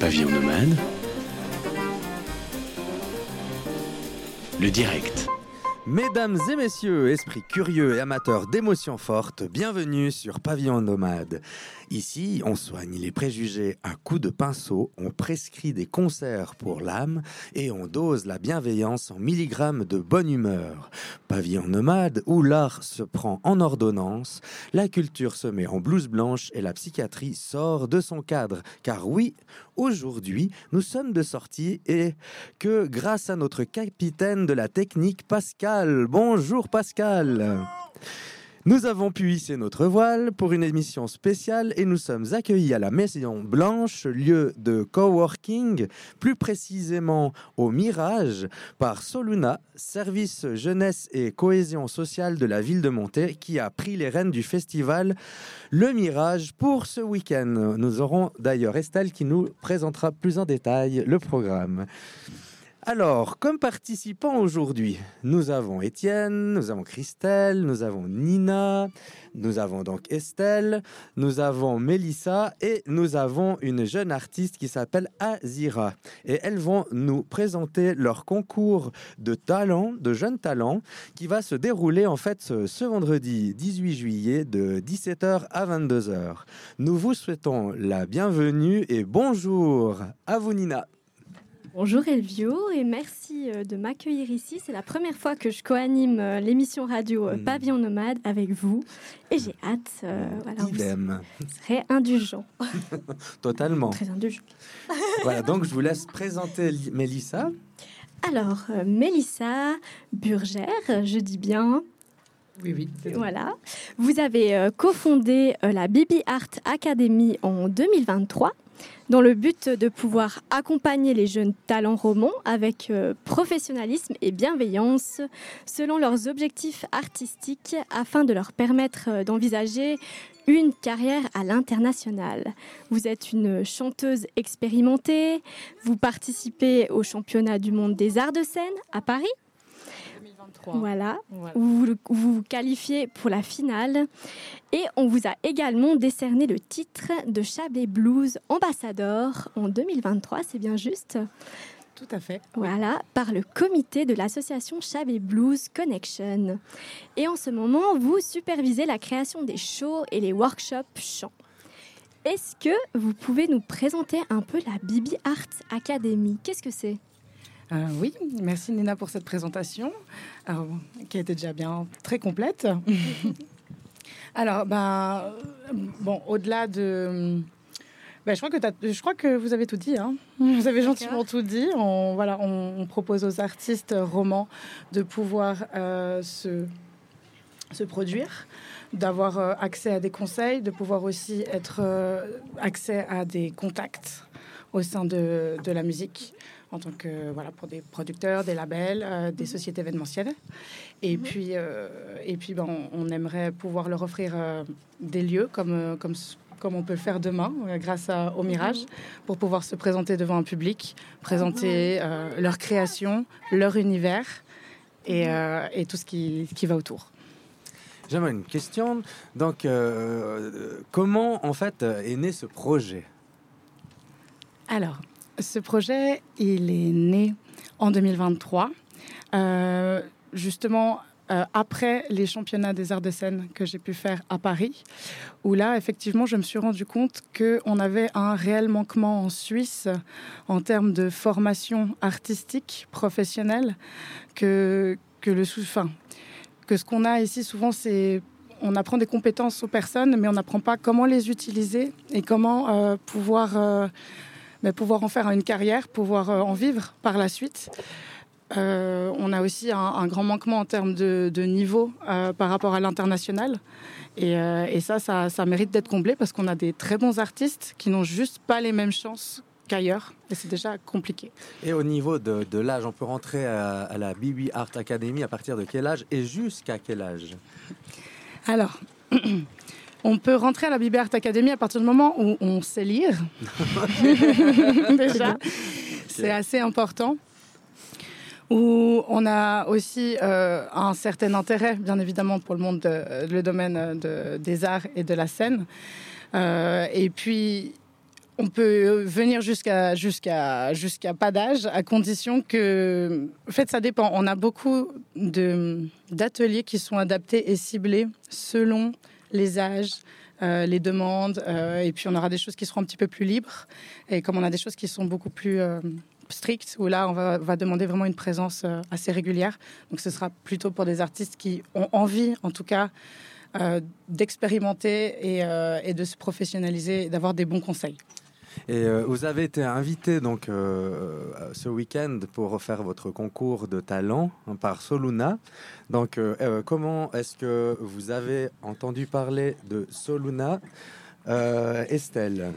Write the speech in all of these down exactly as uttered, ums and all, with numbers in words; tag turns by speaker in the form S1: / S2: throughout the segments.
S1: Pavillon Nomade, le direct.
S2: Mesdames et messieurs, esprits curieux et amateurs d'émotions fortes, bienvenue sur Pavillon Nomade. Ici, on soigne les préjugés à coups de pinceau, on prescrit des concerts pour l'âme et on dose la bienveillance en milligrammes de bonne humeur. Pavillon Nomade, où l'art se prend en ordonnance, la culture se met en blouse blanche et la psychiatrie sort de son cadre. Car oui, aujourd'hui, nous sommes de sortie et que grâce à notre capitaine de la technique, Pascal. Bonjour Pascal. Nous avons pu hisser notre voile pour une émission spéciale et nous sommes accueillis à la Maison Blanche, lieu de coworking, plus précisément au Mirage, par Soluna, service jeunesse et cohésion sociale de la ville de Monté, qui a pris les rênes du festival Le Mirage pour ce week-end. Nous aurons d'ailleurs Estelle qui nous présentera plus en détail le programme. Alors, comme participants aujourd'hui, nous avons Étienne, nous avons Christelle, nous avons Nina, nous avons donc Estelle, nous avons Mélissa et nous avons une jeune artiste qui s'appelle Azira. Et elles vont nous présenter leur concours de talents, de jeunes talents, qui va se dérouler en fait ce, ce vendredi dix-huit juillet de dix-sept heures à vingt-deux heures. Nous vous souhaitons la bienvenue et bonjour à vous Nina.
S3: Bonjour Elvio et merci de m'accueillir ici. C'est la première fois que je co-anime l'émission radio Pavillon Nomade avec vous et j'ai hâte. Euh, voilà,
S2: Idem.
S3: Vous serez indulgent.
S2: Totalement.
S3: Très indulgent.
S2: Voilà, donc je vous laisse présenter Mélissa.
S3: Alors, euh, Mélissa Burgère, je dis bien.
S4: Oui, oui.
S3: Voilà. Vous avez euh, cofondé euh, la Bibi Art Academy en deux mille vingt-trois. Dans le but de pouvoir accompagner les jeunes talents romans avec euh, professionnalisme et bienveillance selon leurs objectifs artistiques afin de leur permettre euh, d'envisager une carrière à l'international. Vous êtes une chanteuse expérimentée, vous participez au championnat du monde des arts de scène à Paris. Voilà, voilà. Où vous vous qualifiez pour la finale et on vous a également décerné le titre de Chablais Blues ambassadeur en deux mille vingt-trois, c'est bien juste?
S4: Tout à fait.
S3: Voilà, par le comité de l'association Chablais Blues Connection. Et en ce moment, vous supervisez la création des shows et les workshops chant. Est-ce que vous pouvez nous présenter un peu la Bibi Art Academy? Qu'est-ce que c'est?
S4: Euh, oui, merci Nina pour cette présentation, alors, qui a été déjà bien très complète. Alors, ben, bon, au-delà de, ben, je crois que t'as, je crois que vous avez tout dit. Hein. Vous avez gentiment tout dit. On, voilà, on, on propose aux artistes romans de pouvoir euh, se se produire, d'avoir euh, accès à des conseils, de pouvoir aussi être euh, accès à des contacts au sein de, de la musique. En tant que, voilà, pour des producteurs, des labels, euh, des sociétés événementielles. Et mmh. puis, euh, et puis ben, on, on aimerait pouvoir leur offrir euh, des lieux comme, euh, comme, comme on peut le faire demain, euh, grâce à, au Mirage, mmh. pour pouvoir se présenter devant un public, présenter euh, leur création, leur univers et, euh, et tout ce qui, qui va autour.
S2: J'aimerais une question. Donc, euh, comment, en fait, est né ce projet ?
S4: Alors... Ce projet, il est né en deux mille vingt-trois, euh, justement euh, après les championnats des arts de scène que j'ai pu faire à Paris, où là, effectivement, je me suis rendu compte qu'on avait un réel manquement en Suisse en termes de formation artistique, professionnelle, que, que, le sous, enfin, que ce qu'on a ici, souvent, c'est... On apprend des compétences aux personnes, mais on n'apprend pas comment les utiliser et comment euh, pouvoir... Euh, Mais pouvoir en faire une carrière, pouvoir euh, en vivre par la suite. Euh, on a aussi un, un grand manquement en termes de, de niveau euh, par rapport à l'international. Et, euh, et ça, ça, ça mérite d'être comblé parce qu'on a des très bons artistes qui n'ont juste pas les mêmes chances qu'ailleurs. Et c'est déjà compliqué.
S2: Et au niveau de, de l'âge, on peut rentrer à, à la Bibi Art Academy à partir de quel âge et jusqu'à quel âge?
S4: Alors... On peut rentrer à la Bibi Art Academy à partir du moment où on sait lire. Déjà, c'est assez important. Où on a aussi euh, un certain intérêt, bien évidemment, pour le monde, de, le domaine de, des arts et de la scène. Euh, et puis, on peut venir jusqu'à, jusqu'à, jusqu'à pas d'âge, à condition que... En fait, ça dépend. On a beaucoup de, d'ateliers qui sont adaptés et ciblés selon les âges, euh, les demandes. Euh, et puis, on aura des choses qui seront un petit peu plus libres. Et comme on a des choses qui sont beaucoup plus euh, strictes, où là, on va, va demander vraiment une présence euh, assez régulière. Donc, ce sera plutôt pour des artistes qui ont envie, en tout cas, euh, d'expérimenter et, euh, et de se professionnaliser et d'avoir des bons conseils.
S2: Et euh, vous avez été invité donc euh, ce week-end pour faire votre concours de talent hein, par Soluna. Donc, euh, euh, comment est-ce que vous avez entendu parler de Soluna, euh, Estelle?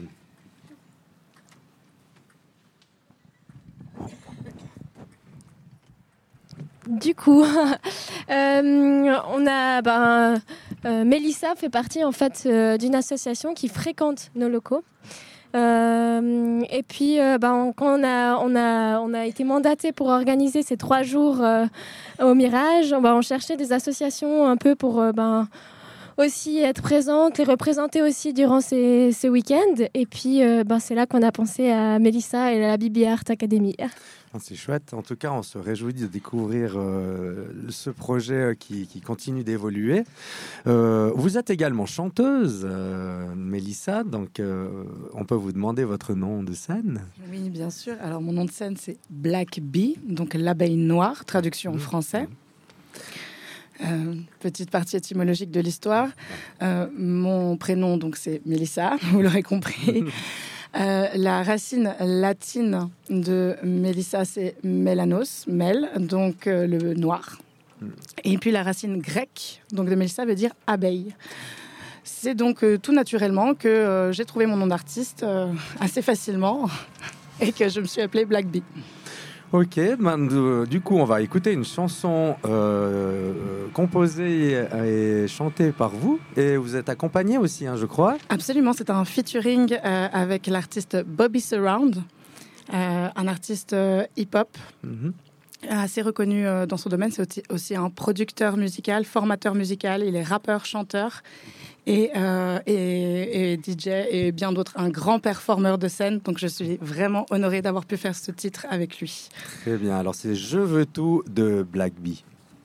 S5: Du coup, euh, on a ben, euh, Mélissa fait partie en fait euh, d'une association qui fréquente nos locaux. Euh, et puis, euh, ben, quand on a, on, a, on a été mandaté pour organiser ces trois jours euh, au Mirage, ben, on cherchait des associations un peu pour euh, ben, aussi être présentes, les représenter aussi durant ces, ces week-ends. Et puis, euh, ben, c'est là qu'on a pensé à Mélissa et à la B B Art Academy.
S2: C'est chouette. En tout cas, on se réjouit de découvrir euh, ce projet qui, qui continue d'évoluer. Euh, vous êtes également chanteuse, euh, Mélissa. Donc, euh, on peut vous demander votre nom de scène?
S4: Oui, bien sûr. Alors, mon nom de scène, c'est Black Bee, donc l'abeille noire, traduction en français. Euh, petite partie étymologique de l'histoire. Euh, mon prénom, donc, c'est Mélissa, vous l'aurez compris. Euh, la racine latine de Mélissa, c'est mélanos, mel, donc euh, le noir. Et puis la racine grecque donc de Mélissa veut dire abeille. C'est donc euh, tout naturellement que euh, j'ai trouvé mon nom d'artiste euh, assez facilement et que je me suis appelée Black Bee.
S2: Ok, ben, du coup, on va écouter une chanson euh, composée et chantée par vous. Et vous êtes accompagné aussi, hein, je crois.
S4: Absolument, c'est un featuring euh, avec l'artiste Bobby Surround, euh, un artiste euh, hip-hop mm-hmm. assez reconnu euh, dans son domaine. C'est aussi, aussi un producteur musical, formateur musical. Il est rappeur, chanteur. Et, euh, et, et D J et bien d'autres, un grand performeur de scène. Donc je suis vraiment honorée d'avoir pu faire ce titre avec lui.
S2: Très bien, alors c'est Je veux tout de Black Bee.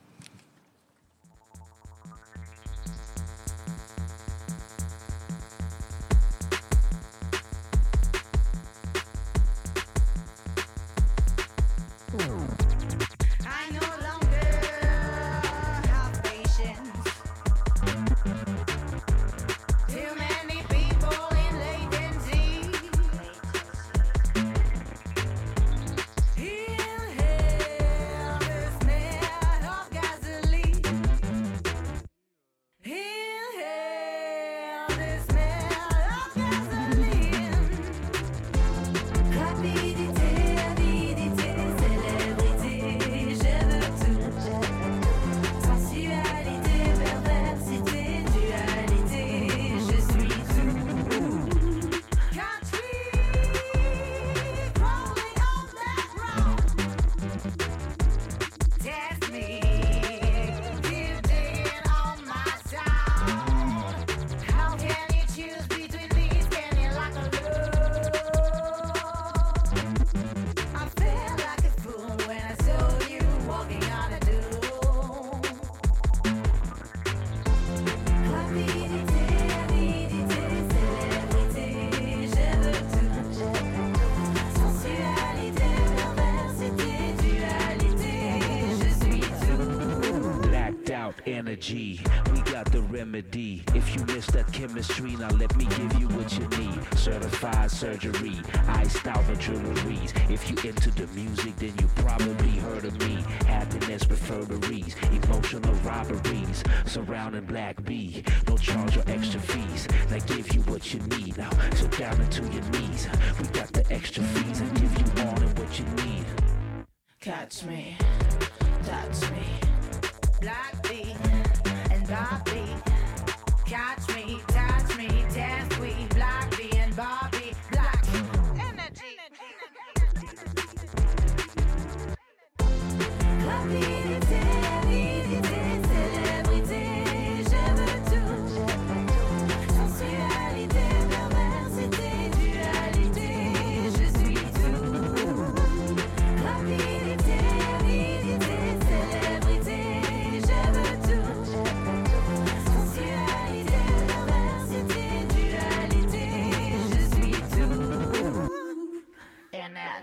S6: Energy, we got the remedy. If you miss that chemistry, now let me give you what you need. Certified surgery, iced out the jewelries. If you into the music, then you probably heard of me. Happiness referees, emotional robberies, surrounding Black Bee. No charge or extra fees. They give you what you need. Now sit down into your knees. We got the extra fees and give you more than what you need.
S7: Catch me, touch me. Black Bee and Bobby, catch me, touch me, dance we, Black Bee and Bobby, Black Energy. Rapidité, avidité, célébrité, je veux tout. Sensualité, perversité, dualité.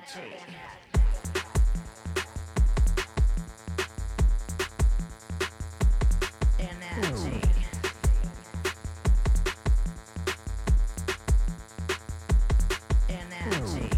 S7: Energy. Energy.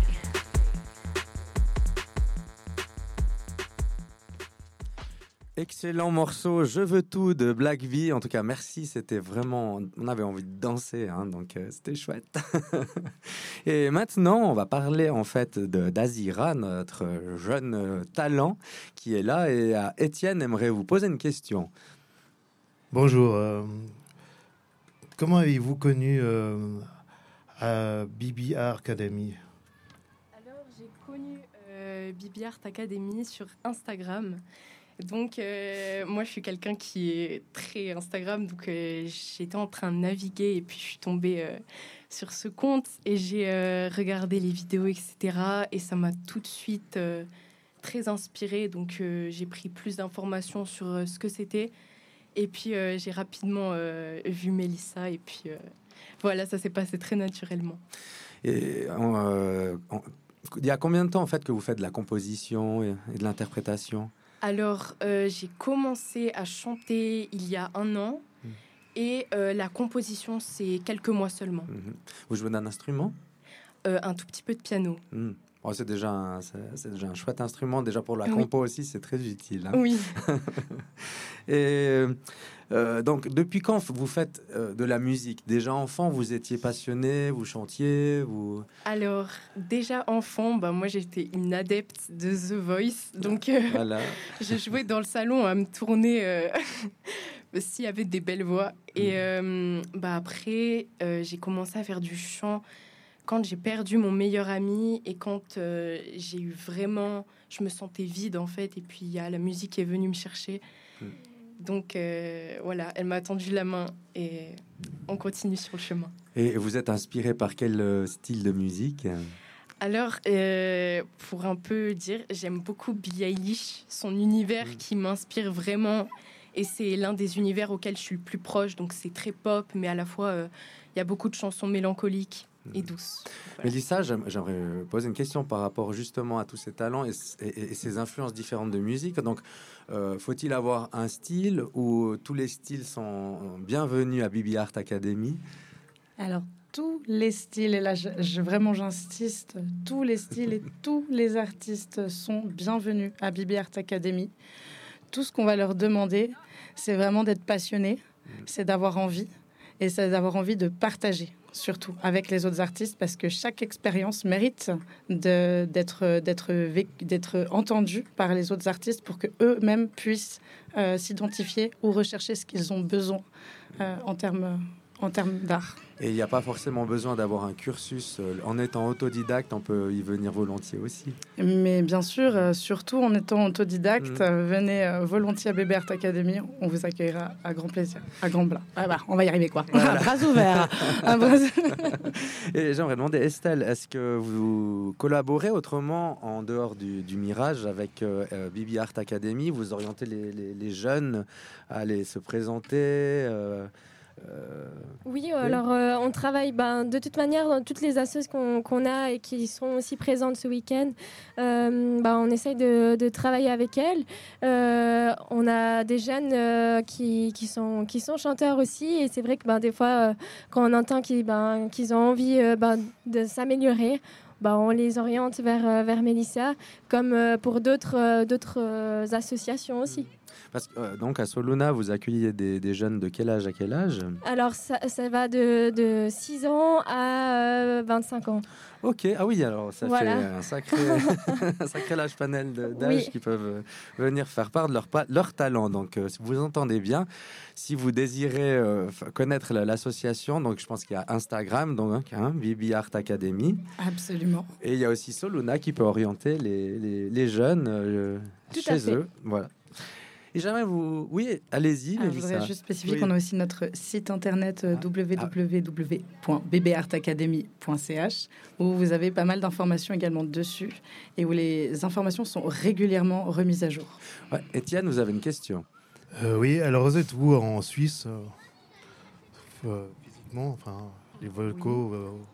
S2: Excellent morceau, Je veux tout de Black V. En tout cas, merci. C'était vraiment, on avait envie de danser, hein, donc euh, c'était chouette. Et maintenant, on va parler en fait de d'Azira, notre jeune euh, talent qui est là. Et euh, Étienne aimerait vous poser une question.
S8: Bonjour. euh, comment avez-vous connu euh, à B B R Academy?
S9: Alors, j'ai connu euh, B B Art Academy sur Instagram. Donc, euh, moi, je suis quelqu'un qui est très Instagram. Donc, euh, j'étais en train de naviguer et puis je suis tombée euh, sur ce compte et j'ai euh, regardé les vidéos, et cetera. Et ça m'a tout de suite euh, très inspirée. Donc, euh, j'ai pris plus d'informations sur euh, ce que c'était. Et puis, euh, j'ai rapidement euh, vu Mélissa. Et puis, euh, voilà, ça s'est passé très naturellement.
S2: Et euh, on- il y a combien de temps en fait que vous faites de la composition et, et de l'interprétation?
S9: Alors, euh, j'ai commencé à chanter il y a un an.
S2: Mm.
S9: Et euh, la composition, c'est quelques mois seulement.
S2: Mhm. Vous jouez d'un instrument?
S9: Euh, un tout petit peu de piano.
S2: Mhm. Oh, c'est déjà, un- c'est c'est déjà un chouette instrument. Déjà pour la
S9: Oui.
S2: compo aussi, c'est très utile, hein.
S9: Oui.
S2: Et euh, donc, depuis quand vous faites euh, de la musique? Déjà enfant, vous étiez passionné, vous chantiez, vous...
S9: Alors, déjà enfant, bah, moi j'étais une adepte de The Voice. Donc, euh,
S2: Voilà.
S9: je jouais dans le salon à me tourner euh, s'il y avait des belles voix. Et euh, bah, après, euh, j'ai commencé à faire du chant quand j'ai perdu mon meilleur ami et quand euh, j'ai eu vraiment... Je me sentais vide en fait. Et puis, il y a la musique qui est venue me chercher.
S2: Mm.
S9: Donc, euh, voilà, elle m'a tendu la main et on continue sur le chemin.
S2: Et vous êtes inspiré par quel euh, style de musique?
S9: Alors, euh, pour un peu dire, j'aime beaucoup Billie Eilish, son univers
S2: Mm.
S9: qui m'inspire vraiment. Et c'est l'un des univers auxquels je suis le plus proche. Donc, c'est très pop, mais à la fois, euh, il y a beaucoup de chansons mélancoliques et douces. Voilà.
S2: Mélissa, j'aime- j'aimerais poser une question par rapport justement à tous ces talents et, et- et ces influences différentes de musique. Donc, euh, faut-il avoir un style ou tous les styles sont bienvenus à B B Art Academy?
S4: Alors, tous les styles, et là, je, je- vraiment, j'insiste, tous les styles et tous les artistes sont bienvenus à B B Art Academy. Tout ce qu'on va leur demander, c'est vraiment d'être passionné, c'est d'avoir envie, et c'est d'avoir envie de partager, surtout avec les autres artistes, parce que chaque expérience mérite de- d'être d'être véc- d'être entendue par les autres artistes pour que eux-mêmes puissent euh, s'identifier ou rechercher ce qu'ils ont besoin euh, en termes en termes d'art.
S2: Et il n'y a pas forcément besoin d'avoir un cursus. euh, En étant autodidacte, on peut y venir volontiers aussi.
S4: Mais bien sûr, euh, surtout en étant autodidacte,
S2: Mm.
S4: euh, venez euh, volontiers à B B Art Academy, on vous accueillera à grand plaisir, à grand bras. Ah bah, on va y arriver quoi.
S2: Voilà.
S4: Bras ouverts. Un bras-
S2: Et j'aimerais demander, Estelle, est-ce que vous collaborez autrement en dehors du, du Mirage avec euh, euh, B B Art Academy? Vous orientez les, les- les jeunes à aller se présenter euh, euh,
S5: Oui, alors euh, on travaille ben, de toute manière dans toutes les assos qu'on qu'on a et qui sont aussi présentes ce week-end. Euh, ben, on essaye de, de travailler avec elles. Euh, on a des jeunes euh, qui, qui, sont, qui sont chanteurs aussi et c'est vrai que ben, des fois, euh, quand on entend qu'ils ben, qu'ils ont envie euh, ben, de s'améliorer, ben, on les oriente vers, euh, vers Mélissa, comme euh, pour d'autres euh, d'autres euh, associations aussi.
S2: Parce que euh, donc à Soluna, vous accueillez des, des jeunes de quel âge à quel âge?
S5: Alors, ça, ça va de, de six ans à euh, vingt-cinq ans.
S2: Ok, ah oui, alors ça
S5: Voilà.
S2: fait un sacré, un sacré large panel de- d'âges
S5: Oui.
S2: qui peuvent euh, venir faire part de leur, pa- leur talent. Donc, euh, si vous entendez bien, si vous désirez euh, f- connaître la- l'association, donc je pense qu'il y a Instagram, donc hein, B B Art Academy,
S4: Absolument.
S2: et il y a aussi Soluna qui peut orienter les, les, les jeunes euh,
S5: Tout à
S2: chez
S5: fait.
S2: eux. Voilà. Et jamais vous, oui, allez-y.
S4: Alors, je
S2: Mélissa.
S4: voudrais juste spécifier
S2: Oui.
S4: qu'on a aussi notre site internet euh,
S2: Ah.
S4: w w w point b b art academy point c h où vous avez pas mal d'informations également dessus et où les informations sont régulièrement remises à jour.
S2: Ouais, Étienne, vous avez une question.
S8: Euh, oui, alors vous êtes où en Suisse euh, euh, physiquement, enfin les vocaux. euh,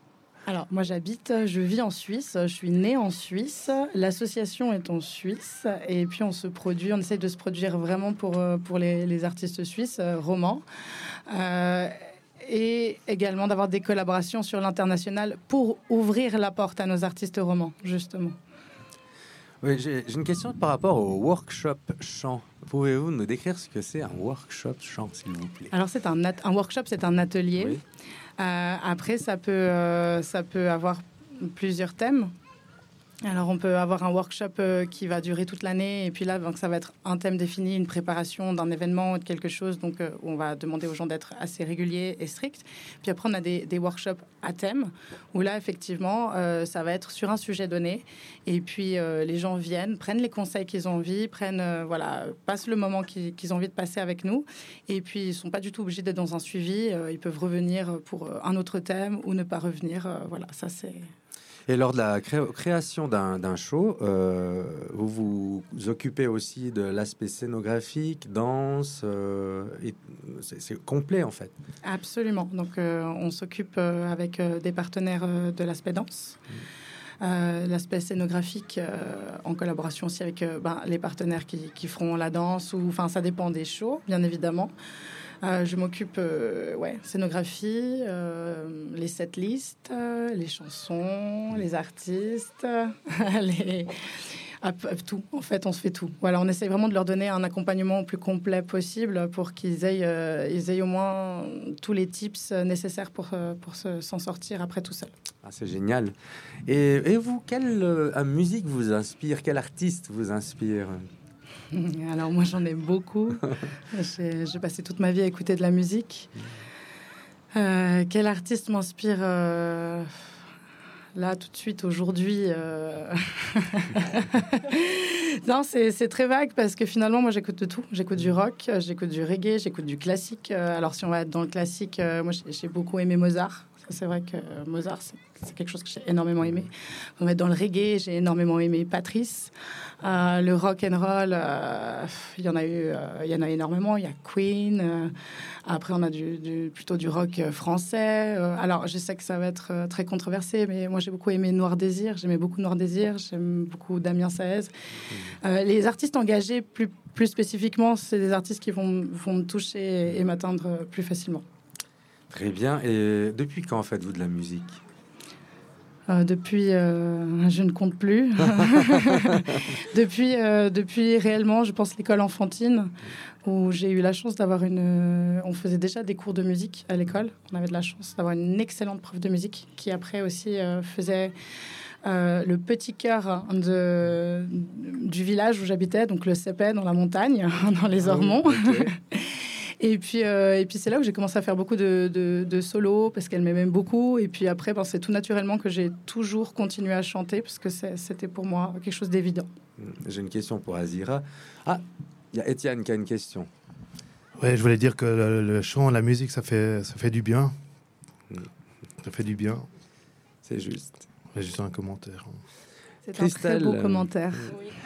S4: Alors, moi, j'habite, je vis en Suisse. Je suis née en Suisse. L'association est en Suisse. Et puis, on se produit, on essaie de se produire vraiment pour, pour les, les artistes suisses, euh, romans. Euh, et également d'avoir des collaborations sur l'international pour ouvrir la porte à nos artistes romans, justement.
S2: Oui, j'ai j'ai une question par rapport au workshop chant. Pouvez-vous nous décrire ce que c'est un workshop chant, s'il vous plaît?
S4: Alors, c'est un, un workshop, c'est un atelier.
S2: Oui.
S4: Euh, après, ça peut, euh, ça peut avoir plusieurs thèmes. Alors, on peut avoir un workshop euh, qui va durer toute l'année. Et puis là, donc, ça va être un thème défini, une préparation d'un événement ou de quelque chose. Donc, euh, on va demander aux gens d'être assez réguliers et stricts. Puis après, on a des, des workshops à thème où là, effectivement, euh, ça va être sur un sujet donné. Et puis, euh, les gens viennent, prennent les conseils qu'ils ont envie, prennent, euh, voilà, passent le moment qu'ils, qu'ils ont envie de passer avec nous. Et puis, ils ne sont pas du tout obligés d'être dans un suivi. Euh, ils peuvent revenir pour un autre thème ou ne pas revenir. Euh, voilà, ça, c'est...
S2: Et lors de la cré création d'un d'un show, euh, vous vous occupez aussi de l'aspect scénographique, danse, euh, et c'est complet en fait.
S4: Absolument. Donc, euh, on s'occupe euh, avec euh, des partenaires euh, de l'aspect danse. Euh, l'aspect scénographique euh, en collaboration aussi avec euh, ben, les partenaires qui, qui feront la danse, ou enfin ça dépend des shows, bien évidemment. Euh, je m'occupe, euh, ouais, scénographie, euh, les setlists, euh, les chansons, les artistes, les... Ah, tout. En fait, on se fait tout. Voilà, on essaie vraiment de leur donner un accompagnement le plus complet possible pour qu'ils aient, euh, ils aient au moins tous les tips nécessaires pour, euh, pour se, s'en sortir après tout seul.
S2: Ah, c'est génial. Et, et vous, quelle euh, musique vous inspire? Quel artiste vous inspire?
S4: Alors moi j'en ai beaucoup. j'ai, j'ai passé toute ma vie à écouter de la musique. Euh, quel artiste m'inspire euh, là tout de suite aujourd'hui euh... Non, c'est, c'est très vague parce que finalement moi j'écoute de tout. J'écoute du rock, j'écoute du reggae, j'écoute du classique. Alors si on va être dans le classique, euh, moi j'ai, j'ai beaucoup aimé Mozart. C'est vrai que Mozart, c'est, c'est quelque chose que j'ai énormément aimé. On va être dans le reggae, j'ai énormément aimé Patrice. Euh, le rock and roll, euh, il y en a eu, euh, il y en a énormément. Il y a Queen. Euh, après, on a du, du, plutôt du rock français. Euh, alors, je sais que ça va être euh, très controversé, mais moi, j'ai beaucoup aimé Noir Désir. J'aimais beaucoup Noir Désir. J'aime beaucoup Damien Saez. Euh, les artistes engagés, plus, plus spécifiquement, c'est des artistes qui vont, vont me toucher et m'atteindre plus facilement.
S2: Très bien. Et depuis quand faites-vous de la musique?
S4: Euh, depuis, euh, je ne compte plus. depuis, euh, depuis réellement, je pense l'école enfantine, où j'ai eu la chance d'avoir une. Euh, on faisait déjà des cours de musique à l'école. On avait de la chance d'avoir une excellente prof de musique qui après aussi euh, faisait euh, le petit chœur de, du village où j'habitais, donc le Cépet dans la montagne, dans les Ormonts.
S2: Oh, okay.
S4: Et puis, euh, et puis c'est là où j'ai commencé à faire beaucoup de, de, de solos parce qu'elle m'aimait beaucoup. Et puis après, ben, c'est tout naturellement que j'ai toujours continué à chanter parce que c'est, c'était pour moi quelque chose d'évident.
S2: J'ai une question pour Azira. Ah, il y a Étienne qui a une question.
S8: Ouais, je voulais dire que le, le chant, la musique, ça fait, ça fait du bien. Ça fait du bien.
S2: C'est juste.
S8: C'est juste un commentaire.
S4: C'est
S2: Christelle,
S4: un très beau commentaire.
S2: Euh,
S4: oui.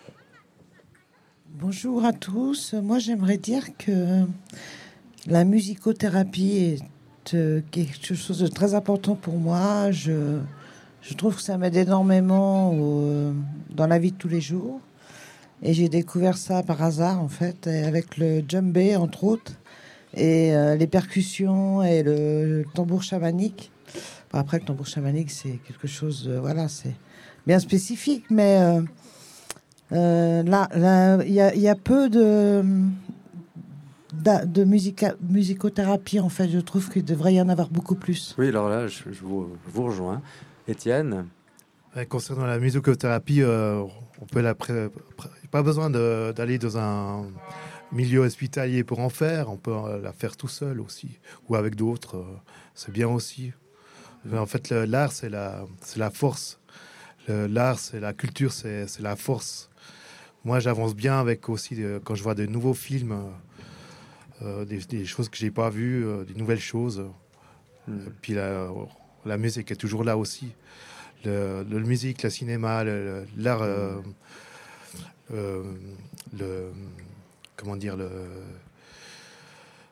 S10: Bonjour à tous. Moi, j'aimerais dire que la musicothérapie est euh, quelque chose de très important pour moi. Je, je trouve que ça m'aide énormément au, dans la vie de tous les jours. Et j'ai découvert ça par hasard, en fait, avec le djembé, entre autres, et euh, les percussions et le, le tambour chamanique. Bon, après, le tambour chamanique, c'est quelque chose, euh, voilà, c'est bien spécifique, mais... Euh, Euh, là, il y, y a peu de, de, de musica, musicothérapie, en fait. Je trouve qu'il devrait y en avoir beaucoup plus.
S2: Oui, alors là, je, je, vous, je vous rejoins. Étienne?
S8: Ouais, concernant la musicothérapie, euh, on peut la pré- pré- pas besoin de, d'aller dans un milieu hospitalier pour en faire. On peut la faire tout seul aussi, ou avec d'autres. Euh, c'est bien aussi. En fait, le, l'art, c'est la, c'est la force. Le, l'art, c'est la culture, c'est, c'est la force. Moi, j'avance bien avec aussi, euh, quand je vois de nouveaux films, euh, des, des choses que j'ai pas vues, euh, des nouvelles choses. Mmh. Puis la, la musique est toujours là aussi. Le, le musique, le cinéma, le, l'art, euh, euh, le, comment dire, le,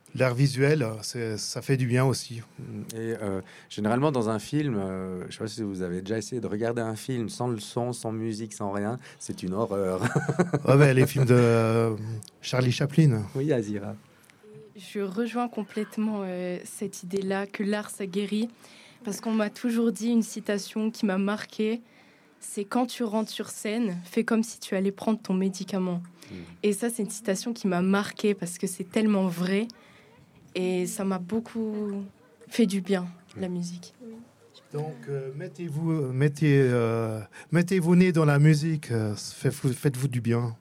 S8: l'art visuel, c'est, ça fait du bien aussi.
S2: Et euh, généralement, dans un film, euh, je ne sais pas si vous avez déjà essayé de regarder un film sans le son, sans musique, sans rien, c'est une horreur.
S8: Ouais, ouais, les films de euh, Charlie Chaplin.
S2: Oui, Azira.
S9: Je rejoins complètement euh, cette idée-là que l'art, ça guérit. Parce qu'on m'a toujours dit une citation qui m'a marquée, c'est quand tu rentres sur scène, fais comme si tu allais prendre ton médicament. Mmh. Et ça, c'est une citation qui m'a marquée parce que c'est tellement vrai. Et ça m'a beaucoup fait du bien, la musique.
S8: Donc, euh, mettez-vous, mettez, euh, mettez-vous nez dans la musique, euh, faites-vous, faites-vous du bien.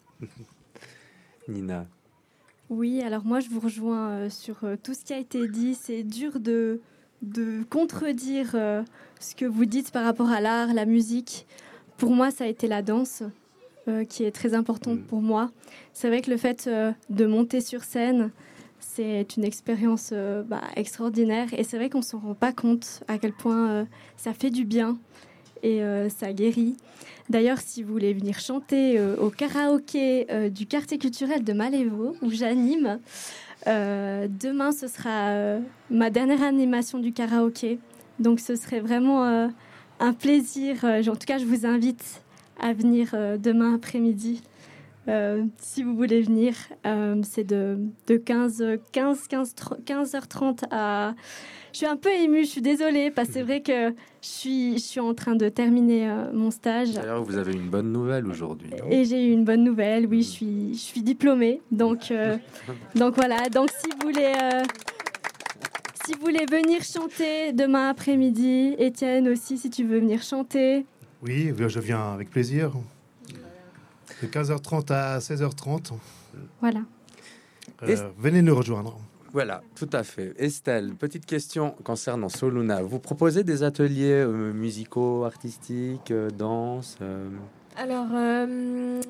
S2: Nina.
S3: Oui, alors moi, je vous rejoins euh, sur euh, tout ce qui a été dit. C'est dur de, de contredire euh, ce que vous dites par rapport à l'art, la musique. Pour moi, ça a été la danse euh, qui est très importante pour moi. C'est vrai que le fait euh, de monter sur scène, c'est une expérience euh, bah, extraordinaire. Et c'est vrai qu'on ne s'en rend pas compte à quel point euh, ça fait du bien et euh, ça guérit. D'ailleurs, si vous voulez venir chanter euh, au karaoké euh, du quartier culturel de Malévo, où j'anime, euh, demain, ce sera euh, ma dernière animation du karaoké. Donc, ce serait vraiment euh, un plaisir. Euh, en tout cas, je vous invite à venir euh, demain après-midi. Euh, si vous voulez venir, euh, c'est de, de quinze heures trente à... Je suis un peu émue, je suis désolée, parce que c'est vrai que je suis, je suis en train de terminer euh, mon stage.
S2: D'ailleurs, vous avez une bonne nouvelle aujourd'hui. Non ?
S3: Et j'ai eu une bonne nouvelle, oui, je suis, je suis diplômée. Donc, euh, donc voilà, donc si vous voulez... Euh, si vous voulez venir chanter demain après-midi, Étienne aussi, si tu veux venir chanter.
S8: Oui, je viens avec plaisir. De quinze heures trente à seize heures trente.
S3: Voilà.
S8: Euh, venez nous rejoindre.
S2: Voilà, tout à fait. Estelle, petite question concernant Soluna. Vous proposez des ateliers euh, musicaux, artistiques, euh, danse euh...
S5: Alors, euh,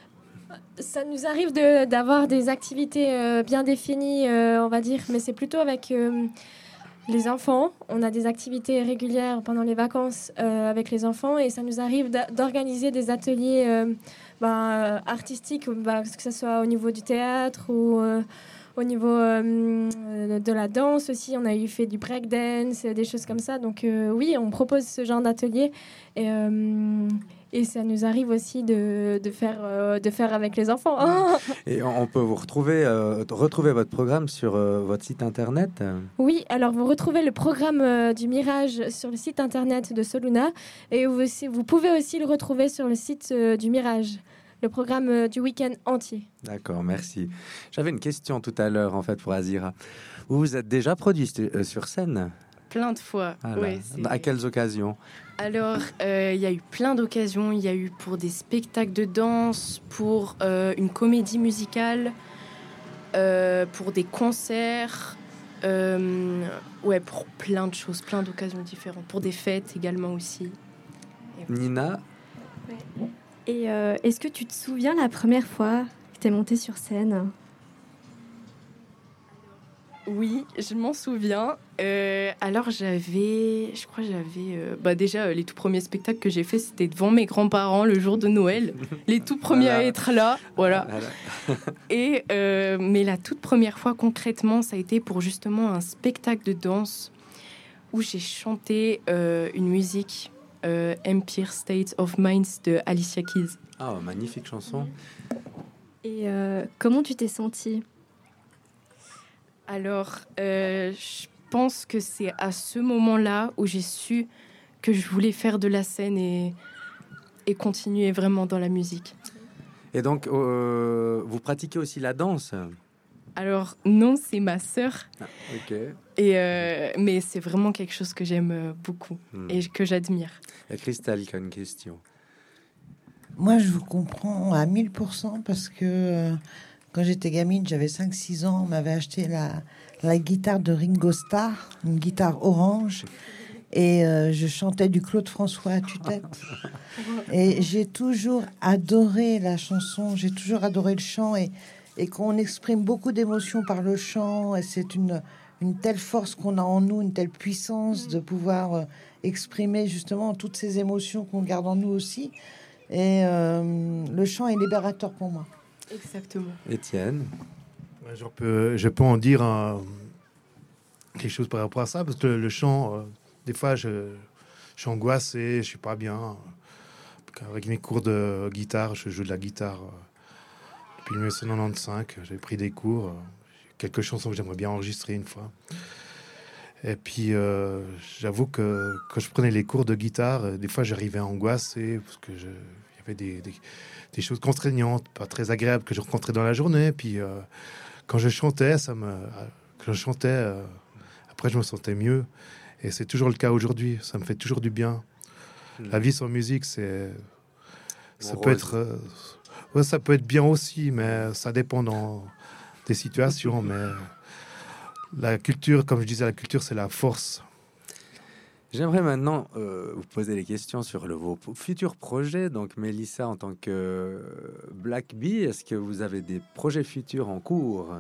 S5: ça nous arrive de, d'avoir des activités euh, bien définies, euh, on va dire, mais c'est plutôt avec euh, les enfants. On a des activités régulières pendant les vacances euh, avec les enfants et ça nous arrive d'a- d'organiser des ateliers euh, bah, artistiques, bah, que ce soit au niveau du théâtre ou... Euh, Au niveau euh, de la danse aussi, on a eu fait du breakdance, des choses comme ça. Donc euh, oui, on propose ce genre d'atelier. Et, euh, et ça nous arrive aussi de, de, faire, euh, de faire avec les enfants.
S2: Et on peut vous retrouver, euh, retrouver votre programme sur euh, votre site internet.
S5: Oui, alors vous retrouvez le programme euh, du Mirage sur le site internet de Soluna. Et vous, aussi, vous pouvez aussi le retrouver sur le site euh, du Mirage. Le programme euh, du week-end entier.
S2: D'accord, merci. J'avais une question tout à l'heure, en fait, pour Azira. Vous vous êtes déjà produit euh, sur scène ?
S9: Plein de fois.
S2: Ah
S9: ouais, c'est...
S2: À quelles occasions ?
S9: Alors, il euh, y a eu plein d'occasions. Il y a eu pour des spectacles de danse, pour euh, une comédie musicale, euh, pour des concerts, euh, ouais, pour plein de choses, plein d'occasions différentes. Pour des fêtes également aussi.
S2: Nina ?
S3: Ouais. Et euh, est-ce que tu te souviens la première fois que tu es montée sur scène ?
S9: Oui, je m'en souviens. Euh, alors j'avais, je crois que j'avais, euh, bah déjà euh, les tout premiers spectacles que j'ai fait, c'était devant mes grands-parents le jour de Noël, les tout premiers voilà. à être là, voilà. voilà. Et euh, mais la toute première fois concrètement, ça a été pour justement un spectacle de danse où j'ai chanté euh, une musique. Euh, Empire State of Mind de Alicia Keys.
S2: Ah, oh, magnifique chanson.
S3: Et euh, comment tu t'es sentie ?
S9: Alors, euh, je pense que c'est à ce moment-là où j'ai su que je voulais faire de la scène et, et continuer vraiment dans la musique.
S2: Et donc, euh, vous pratiquez aussi la danse ?
S9: Alors non, c'est ma sœur.
S2: Ah, okay.
S9: Et euh, mais c'est vraiment quelque chose que j'aime beaucoup hmm. et que j'admire.
S2: Et Christelle qui a une question.
S10: Moi, je vous comprends à mille pour cent parce que euh, quand j'étais gamine, j'avais cinq six ans, on m'avait acheté la, la guitare de Ringo Starr, une guitare orange, et euh, je chantais du Claude François à tue-tête. Et j'ai toujours adoré la chanson, j'ai toujours adoré le chant et et qu'on exprime beaucoup d'émotions par le chant, et c'est une, une telle force qu'on a en nous, une telle puissance de pouvoir euh, exprimer justement toutes ces émotions qu'on garde en nous aussi. Et euh, le chant est libérateur pour moi.
S9: Exactement.
S2: Étienne ?
S8: Je peux, je peux en dire un, quelque chose par rapport à ça, parce que le, le chant, euh, des fois, je, je suis angoissé, je suis pas bien. Avec mes cours de guitare, je joue de la guitare euh, depuis mille neuf cent quatre-vingt-quinze. J'ai pris des cours, euh, quelques chansons que j'aimerais bien enregistrer une fois. Et puis, euh, j'avoue que quand je prenais les cours de guitare, euh, des fois, j'arrivais angoissé parce que je, il y avait des, des, des choses contraignantes, pas très agréables que je rencontrais dans la journée. Puis, euh, quand je chantais, ça me, quand je chantais, euh, après, je me sentais mieux. Et c'est toujours le cas aujourd'hui. Ça me fait toujours du bien. Mmh. La vie sans musique, c'est, ça peut être, euh, ouais, ça peut être bien aussi, mais ça dépend dans des situations. Mais la culture, comme je disais, la culture, c'est la force.
S2: J'aimerais maintenant euh, vous poser des questions sur le, vos futurs projets. Donc, Mélissa, en tant que Black Bee, est-ce que vous avez des projets futurs en cours?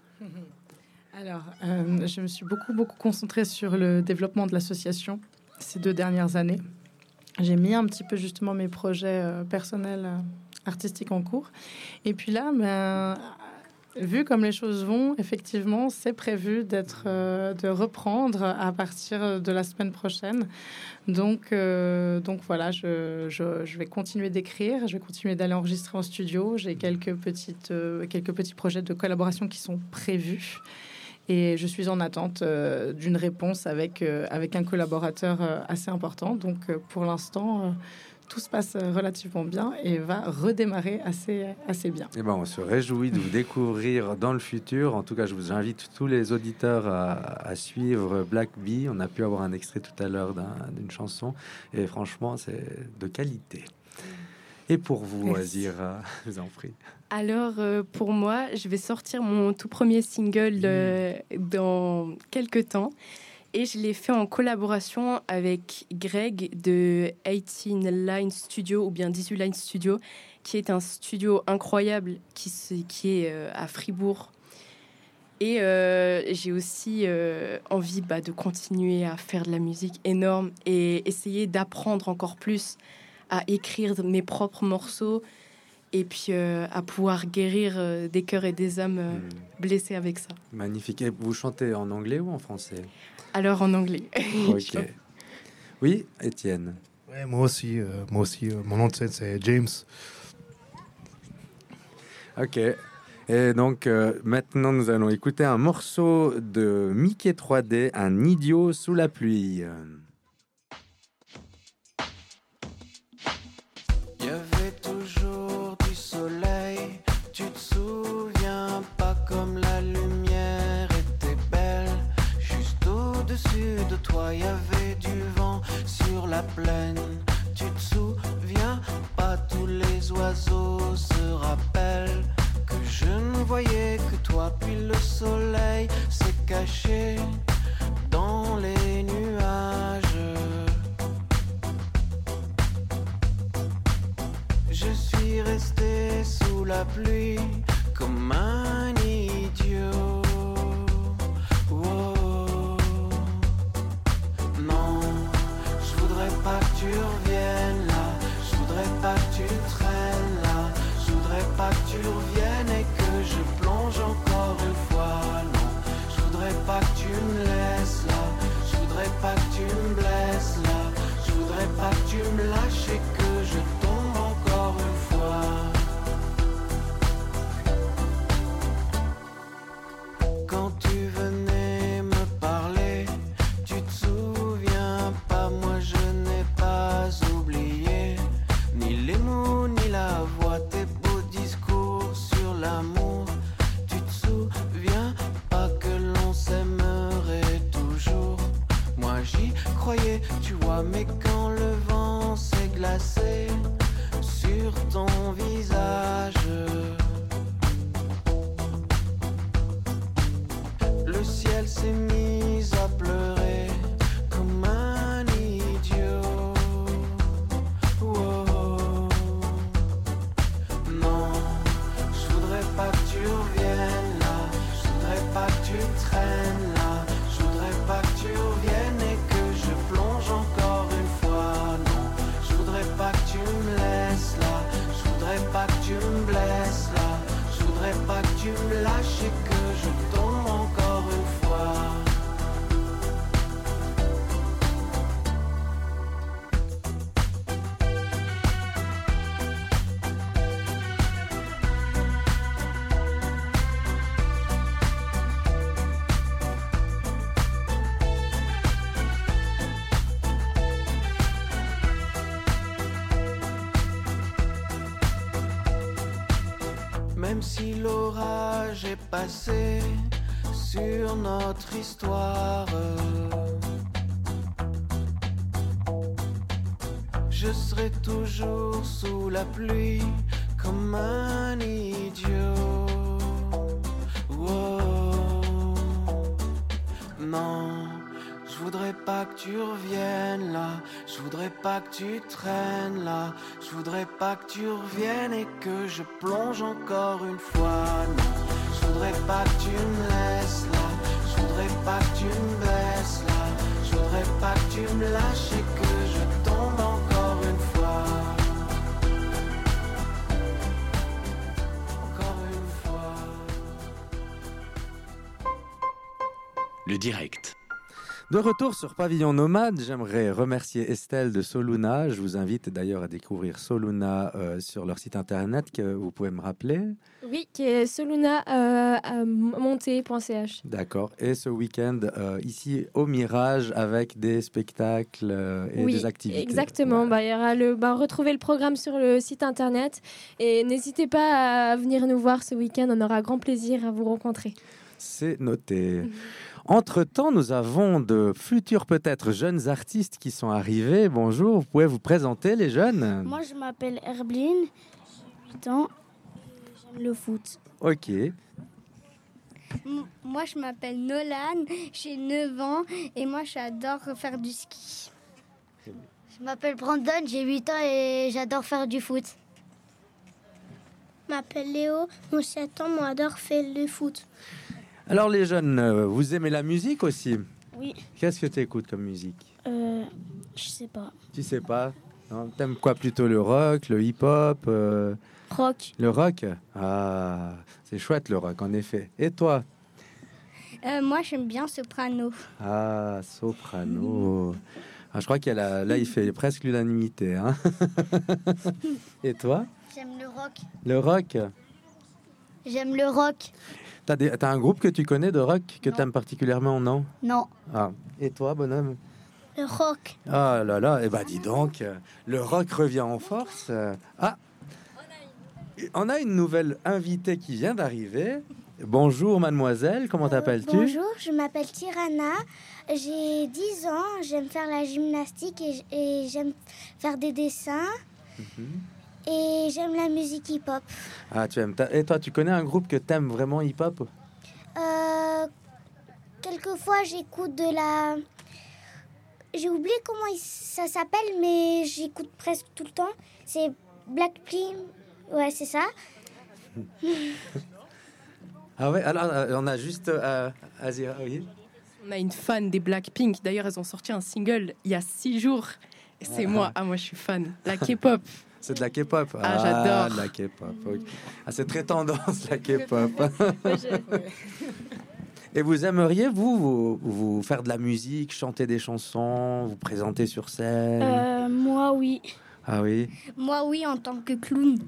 S4: Alors, euh, je me suis beaucoup, beaucoup concentrée sur le développement de l'association ces deux dernières années. J'ai mis un petit peu justement mes projets euh, personnels, euh, artistiques en cours. Et puis là, ben, vu comme les choses vont, effectivement, c'est prévu d'être, euh, de reprendre à partir de la semaine prochaine. Donc, euh, donc voilà, je, je, je vais continuer d'écrire, je vais continuer d'aller enregistrer en studio. J'ai quelques petites, euh, quelques petits projets de collaboration qui sont prévus. Et je suis en attente euh, d'une réponse avec, euh, avec un collaborateur euh, assez important. Donc, euh, pour l'instant, euh, tout se passe relativement bien et va redémarrer assez, assez bien.
S2: Et ben, on se réjouit de vous découvrir dans le futur. En tout cas, je vous invite tous les auditeurs à, à suivre Black Bee. On a pu avoir un extrait tout à l'heure d'un, d'une chanson. Et franchement, c'est de qualité. Et pour vous, Azira, je vous en prie.
S9: Alors, euh, pour moi, je vais sortir mon tout premier single euh, dans quelques temps. Et je l'ai fait en collaboration avec Greg de dix-huit Line Studio, ou bien dix-huit Line Studio, qui est un studio incroyable qui, qui est euh, à Fribourg. Et euh, j'ai aussi euh, envie bah, de continuer à faire de la musique énorme et essayer d'apprendre encore plus à écrire mes propres morceaux et puis euh, à pouvoir guérir euh, des cœurs et des âmes euh, mmh. blessés avec ça.
S2: Magnifique. Et vous chantez en anglais ou en français?
S9: Alors en anglais.
S2: Ok. Oui, Étienne.
S8: Ouais, moi aussi. Euh, moi aussi. Euh, mon nom de scène, c'est James.
S2: Ok. Et donc, euh, maintenant, nous allons écouter un morceau de Mickey trois D, Un idiot sous la pluie.
S11: Il y avait toujours du soleil, tu te souviens pas comme la lumière était belle. Juste au-dessus de toi, il y avait du vent sur la plaine. Tu te souviens pas, tous les oiseaux se rappellent que je ne voyais que toi, puis le soleil s'est caché dans les nuages. Je suis resté sous la pluie comme un idiot. Oh. Non, je voudrais pas que tu reviennes là. Je voudrais pas que tu traînes là. Je voudrais pas que tu reviennes et que je plonge encore une fois. Non, je voudrais pas que tu me laisses là. Je voudrais pas que tu me blesses là. Je voudrais pas que tu me lâches et que je tombe encore une fois. Quand tu venais me parler, tu te souviens pas, moi je n'ai pas oublié ni les mots ni la voix, tes beaux discours sur l'amour. Tu te souviens pas que l'on s'aimerait toujours. Moi j'y croyais, tu vois, mais quand le vent s'est glacé sur ton visage, le ciel s'est mis à pleurer comme un idiot. Oh. Non, je voudrais pas que tu reviennes là. Je voudrais pas que tu traînes là. Je voudrais pas que tu reviennes et que je plonge encore une fois. Non, je voudrais pas que tu me laisses là. Je voudrais pas que tu me blesses là. Je voudrais pas que tu me lâches et que si l'orage est passé sur notre histoire. Je serai toujours sous la pluie comme un idiot. Wow. Non, je voudrais pas que tu reviennes là. Je voudrais pas que tu traînes là. Je voudrais pas que tu reviennes et que je plonge encore une fois. Non, je voudrais pas que tu me laisses là. Je voudrais pas que tu me baisses là. Je voudrais pas que tu me lâches et que je tombe encore une fois. Encore une fois.
S1: Le direct.
S2: De retour sur Pavillon Nomade, j'aimerais remercier Estelle de Soluna. Je vous invite d'ailleurs à découvrir Soluna euh, sur leur site internet que vous pouvez me rappeler.
S5: Oui, qui est soluna monté point c h.
S2: D'accord. Et ce week-end, euh, ici au Mirage, avec des spectacles euh, et
S5: oui,
S2: des activités.
S5: Exactement.
S2: Ouais.
S5: Bah, il y aura le, bah, retrouvez le programme sur le site internet. Et n'hésitez pas à venir nous voir ce week-end. On aura grand plaisir à vous rencontrer.
S2: C'est noté. Entre-temps, nous avons de futurs peut-être jeunes artistes qui sont arrivés. Bonjour, vous pouvez vous présenter les jeunes?
S12: Moi, je m'appelle Herbeline, j'ai huit ans, j'aime le foot.
S2: Ok.
S13: M- moi, je m'appelle Nolan, j'ai neuf ans et moi, j'adore faire du ski.
S12: Je m'appelle Brandon, j'ai huit ans et j'adore faire du foot.
S13: Je m'appelle Léo, j'ai sept ans, moi, j'adore faire le foot.
S2: Alors les jeunes, euh, vous aimez la musique aussi?
S12: Oui.
S2: Qu'est-ce que tu écoutes comme musique?
S12: Euh, je sais pas.
S2: Tu sais pas? Non, t'aimes quoi plutôt, le rock, le hip-hop euh,
S12: Rock.
S2: Le rock? Ah, c'est chouette le rock en effet. Et toi?
S13: Euh, moi, j'aime bien soprano.
S2: Ah, soprano. Ah, je crois qu'il y a la- là, il fait presque l'unanimité. Hein. Et toi?
S12: J'aime le rock.
S2: Le rock?
S12: J'aime le rock.
S2: T'as, des- t'as un groupe que tu connais de rock que
S12: Non.
S2: t'aimes particulièrement, non?
S12: Non.
S2: Ah. Et toi, bonhomme?
S13: Le rock.
S2: Ah là là, eh ben dis donc, euh, le rock revient en force. Euh, Ah, on a une nouvelle invitée qui vient d'arriver. Bonjour mademoiselle, comment t'appelles-tu?
S13: Bonjour, je m'appelle Tirana, j'ai dix ans, j'aime faire la gymnastique et, j- et j'aime faire des dessins
S2: Mhm.
S13: et j'aime la musique hip-hop.
S2: Ah, tu aimes. ta- Et toi, tu connais un groupe que t'aimes vraiment hip-hop?
S13: Euh, quelquefois, j'écoute de la... J'ai oublié comment il- ça s'appelle, mais j'écoute presque tout le temps. C'est Blackpink, ouais, c'est ça.
S2: Ah ouais, alors euh, on a juste euh, Azira, oui.
S9: On a une fan des Blackpink. D'ailleurs, elles ont sorti un single il y a six jours. Et c'est
S2: Ah.
S9: moi. Ah, moi, je suis fan. La K-pop.
S2: C'est de la K-pop.
S9: Ah, j'adore.
S2: de la K-pop. ok. Ah, c'est très tendance la K-pop. Et vous aimeriez vous, vous vous faire de la musique, chanter des chansons, vous présenter sur scène?
S12: Euh, moi, oui.
S2: Ah oui.
S13: Moi, oui, en tant que clown.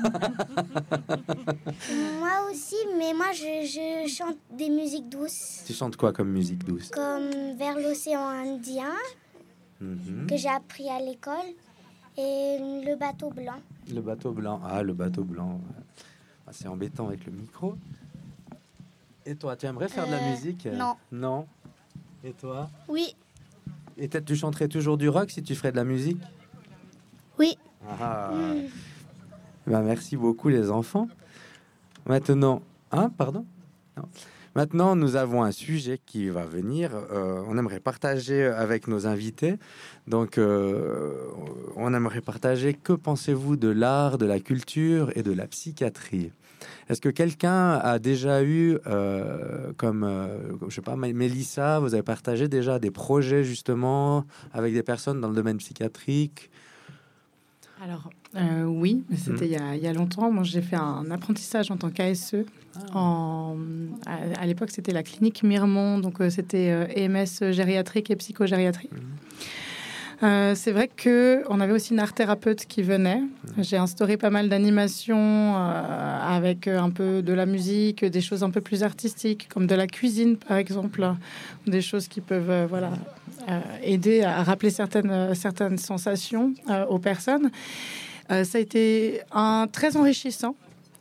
S13: Moi aussi, mais moi, je, je chante des musiques douces,
S2: Tu chantes quoi comme musique douce?
S13: comme Vers l'océan Indien,
S2: Mhm.
S13: que j'ai appris à l'école, et Le bateau blanc.
S2: Le bateau blanc. Ah, le bateau blanc. Ah, c'est embêtant avec le micro. Et toi, tu aimerais faire de la
S13: Euh,
S2: musique?
S13: non.
S2: Non. Et toi?
S13: Oui,
S2: Et peut-être tu chanterais toujours du rock si tu ferais de la musique?
S13: oui.
S2: Ah.
S13: Mm.
S2: Ben, merci beaucoup les enfants. Maintenant, hein, pardon. Non. Maintenant, nous avons un sujet qui va venir. Euh, on aimerait partager avec nos invités. Donc, euh, on aimerait partager que pensez-vous de l'art, de la culture et de la psychiatrie. Est-ce que quelqu'un a déjà eu, euh, comme, euh, je sais pas, Mélissa, vous avez partagé déjà des projets justement avec des personnes dans le domaine psychiatrique?
S4: Alors, euh, oui, mais c'était
S2: Mhm.
S4: il, y a, il y a longtemps. Moi, j'ai fait un apprentissage en tant qu'A S E. En, à, à l'époque, c'était la clinique Miremont. Donc, euh, c'était euh, E M S gériatrique et psychogériatrie. Euh, c'est vrai qu'on avait aussi une art thérapeute qui venait. J'ai instauré pas mal d'animations euh, avec un peu de la musique, des choses un peu plus artistiques, comme de la cuisine, par exemple, des choses qui peuvent euh, voilà, euh, aider à rappeler certaines, euh, certaines sensations euh, aux personnes. Euh, ça a été un, très enrichissant.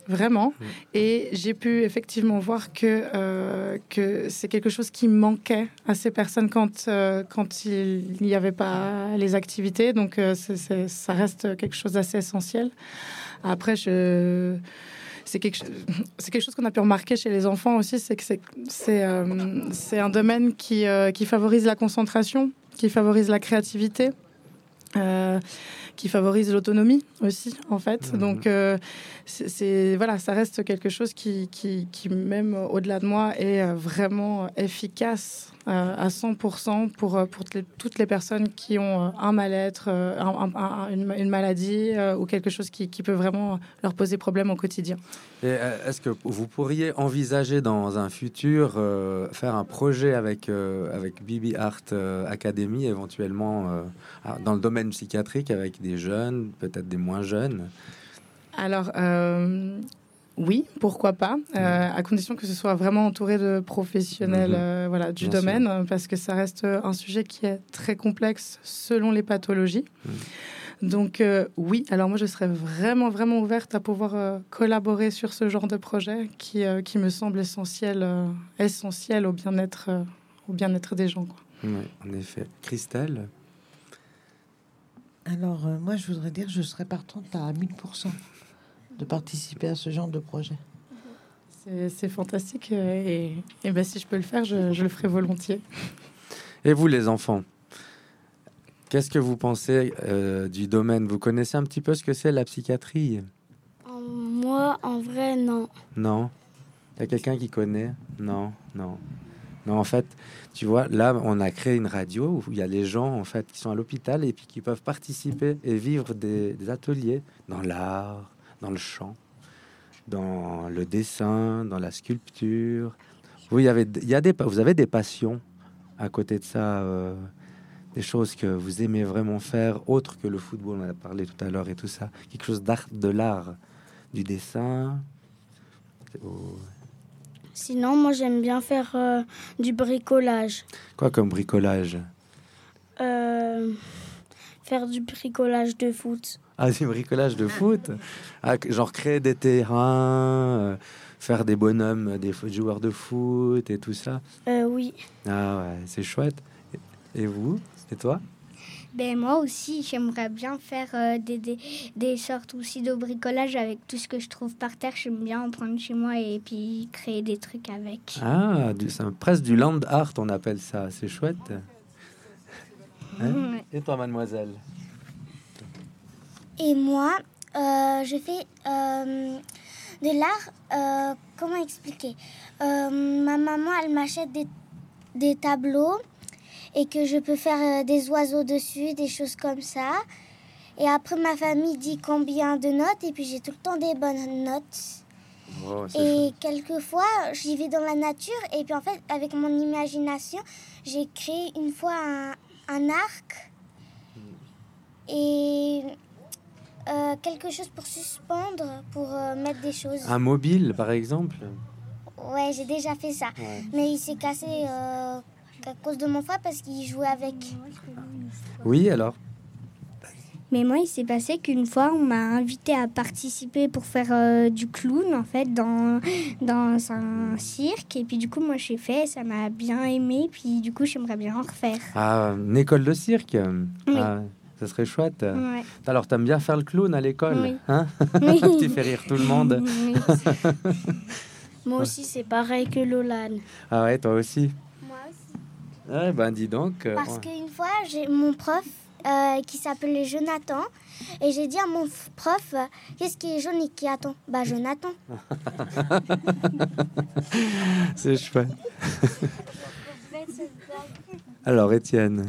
S4: vraiment. Mmh. Et j'ai pu effectivement voir que, euh, que c'est quelque chose qui manquait à ces personnes quand, euh, quand il n'y avait pas les activités. Donc, euh, c'est, c'est, ça reste quelque chose d'assez essentiel. Après, je... C'est quelque, c'est quelque chose qu'on a pu remarquer chez les enfants aussi, c'est que c'est, c'est, euh, c'est un domaine qui, euh, qui favorise la concentration, qui favorise la créativité, euh, qui favorise l'autonomie aussi, en fait. Mmh. Donc, euh, c'est, c'est, voilà, ça reste quelque chose qui, qui, qui, même au-delà de moi, est vraiment efficace euh, à cent pour cent pour, pour les, toutes les personnes qui ont un mal-être, un, un, une, une maladie euh, ou quelque chose qui, qui peut vraiment leur poser problème au quotidien.
S2: Et est-ce que vous pourriez envisager dans un futur euh, faire un projet avec, euh, avec Bibi Art euh, Academy, éventuellement euh, dans le domaine psychiatrique, avec des jeunes, peut-être des moins jeunes?
S4: Alors, euh, oui, pourquoi pas, euh, à condition que ce soit vraiment entouré de professionnels mmh. euh, voilà, du Bien domaine, sûr. Parce que ça reste un sujet qui est très complexe selon les pathologies. Mmh. Donc, euh, oui, alors moi, je serais vraiment, vraiment ouverte à pouvoir euh, collaborer sur ce genre de projet qui, euh, qui me semble essentiel, euh, essentiel au bien-être, euh, au bien-être des gens, quoi.
S2: Oui, en effet. Christelle?
S10: Alors, euh, moi, je voudrais dire que je serais partante à mille pour cent de participer à ce genre de projet.
S4: C'est, c'est fantastique. Et, et ben, si je peux le faire, je, je le ferai volontiers.
S2: Et vous, les enfants, qu'est-ce que vous pensez euh, du domaine? Vous connaissez un petit peu ce que c'est la psychiatrie?
S12: euh, Moi, en vrai, non.
S2: Non? Il y a quelqu'un qui connaît? Non, non. Non, en fait, tu vois, là, on a créé une radio où il y a les gens, en fait, qui sont à l'hôpital et puis qui peuvent participer et vivre des, des ateliers dans l'art, dans le chant, dans le dessin, dans la sculpture. Vous, il y avait, il y a des, vous avez des passions à côté de ça, euh, des choses que vous aimez vraiment faire, autres que le football, on en a parlé tout à l'heure et tout ça. Quelque chose d'art, de l'art, du dessin. Oh.
S12: Sinon, moi, j'aime bien faire euh, du bricolage.
S2: Quoi comme bricolage?
S12: euh, Faire du bricolage de foot.
S2: Ah, du bricolage de foot? Ah, genre créer des terrains, euh, faire des bonhommes, des joueurs de foot et tout ça?
S12: euh, Oui.
S2: Ah ouais, c'est chouette. Et vous? Et toi?
S13: Ben moi aussi, j'aimerais bien faire euh, des, des, des sortes aussi de bricolage avec tout ce que je trouve par terre. J'aime bien en prendre chez moi et puis créer des trucs avec.
S2: Ah, du, c'est presque du land art, on appelle ça. C'est chouette. Hein?
S13: Ouais.
S2: Et toi, mademoiselle?
S13: Et moi, euh, je fais euh, de l'art. Euh, comment expliquer euh, Ma maman, elle m'achète des, des tableaux. Et que je peux faire euh, des oiseaux dessus, des choses comme ça. Et après, ma famille dit combien de notes, et puis j'ai tout le temps des bonnes notes. Oh, et chouette. Quelquefois, j'y vais dans la nature, et puis en fait, avec mon imagination, j'ai créé une fois un, un arc et euh, quelque chose pour suspendre, pour euh, mettre des choses.
S2: Un mobile, par exemple?
S13: Ouais, j'ai déjà fait ça. Ouais. Mais il s'est cassé... Euh, à cause de mon frère parce qu'il jouait avec.
S2: Oui, alors?
S13: Mais moi, il s'est passé qu'une fois, on m'a invité à participer pour faire euh, du clown, en fait, dans, dans un cirque. Et puis, du coup, moi, j'ai fait, ça m'a bien aimé. Puis, du coup, j'aimerais bien en refaire.
S2: Ah, une école de cirque?
S13: Oui.
S2: Ah, ça serait chouette.
S13: Ouais.
S2: Alors, t'aimes bien faire le clown à l'école?
S12: Oui.
S2: Hein?
S12: Oui.
S2: Tu fais rire tout le monde.
S12: Oui. Moi aussi, c'est pareil que Lolane.
S2: Ah ouais, toi aussi?
S13: Moi aussi.
S2: Ouais, ben dis donc. Euh,
S13: Parce qu'une fois, j'ai mon prof euh, qui s'appelait Jonathan. Et j'ai dit à mon f- prof, euh, qu'est-ce qui est jaune et qui attend? Bah, Jonathan.
S2: C'est chouette. Alors, Étienne.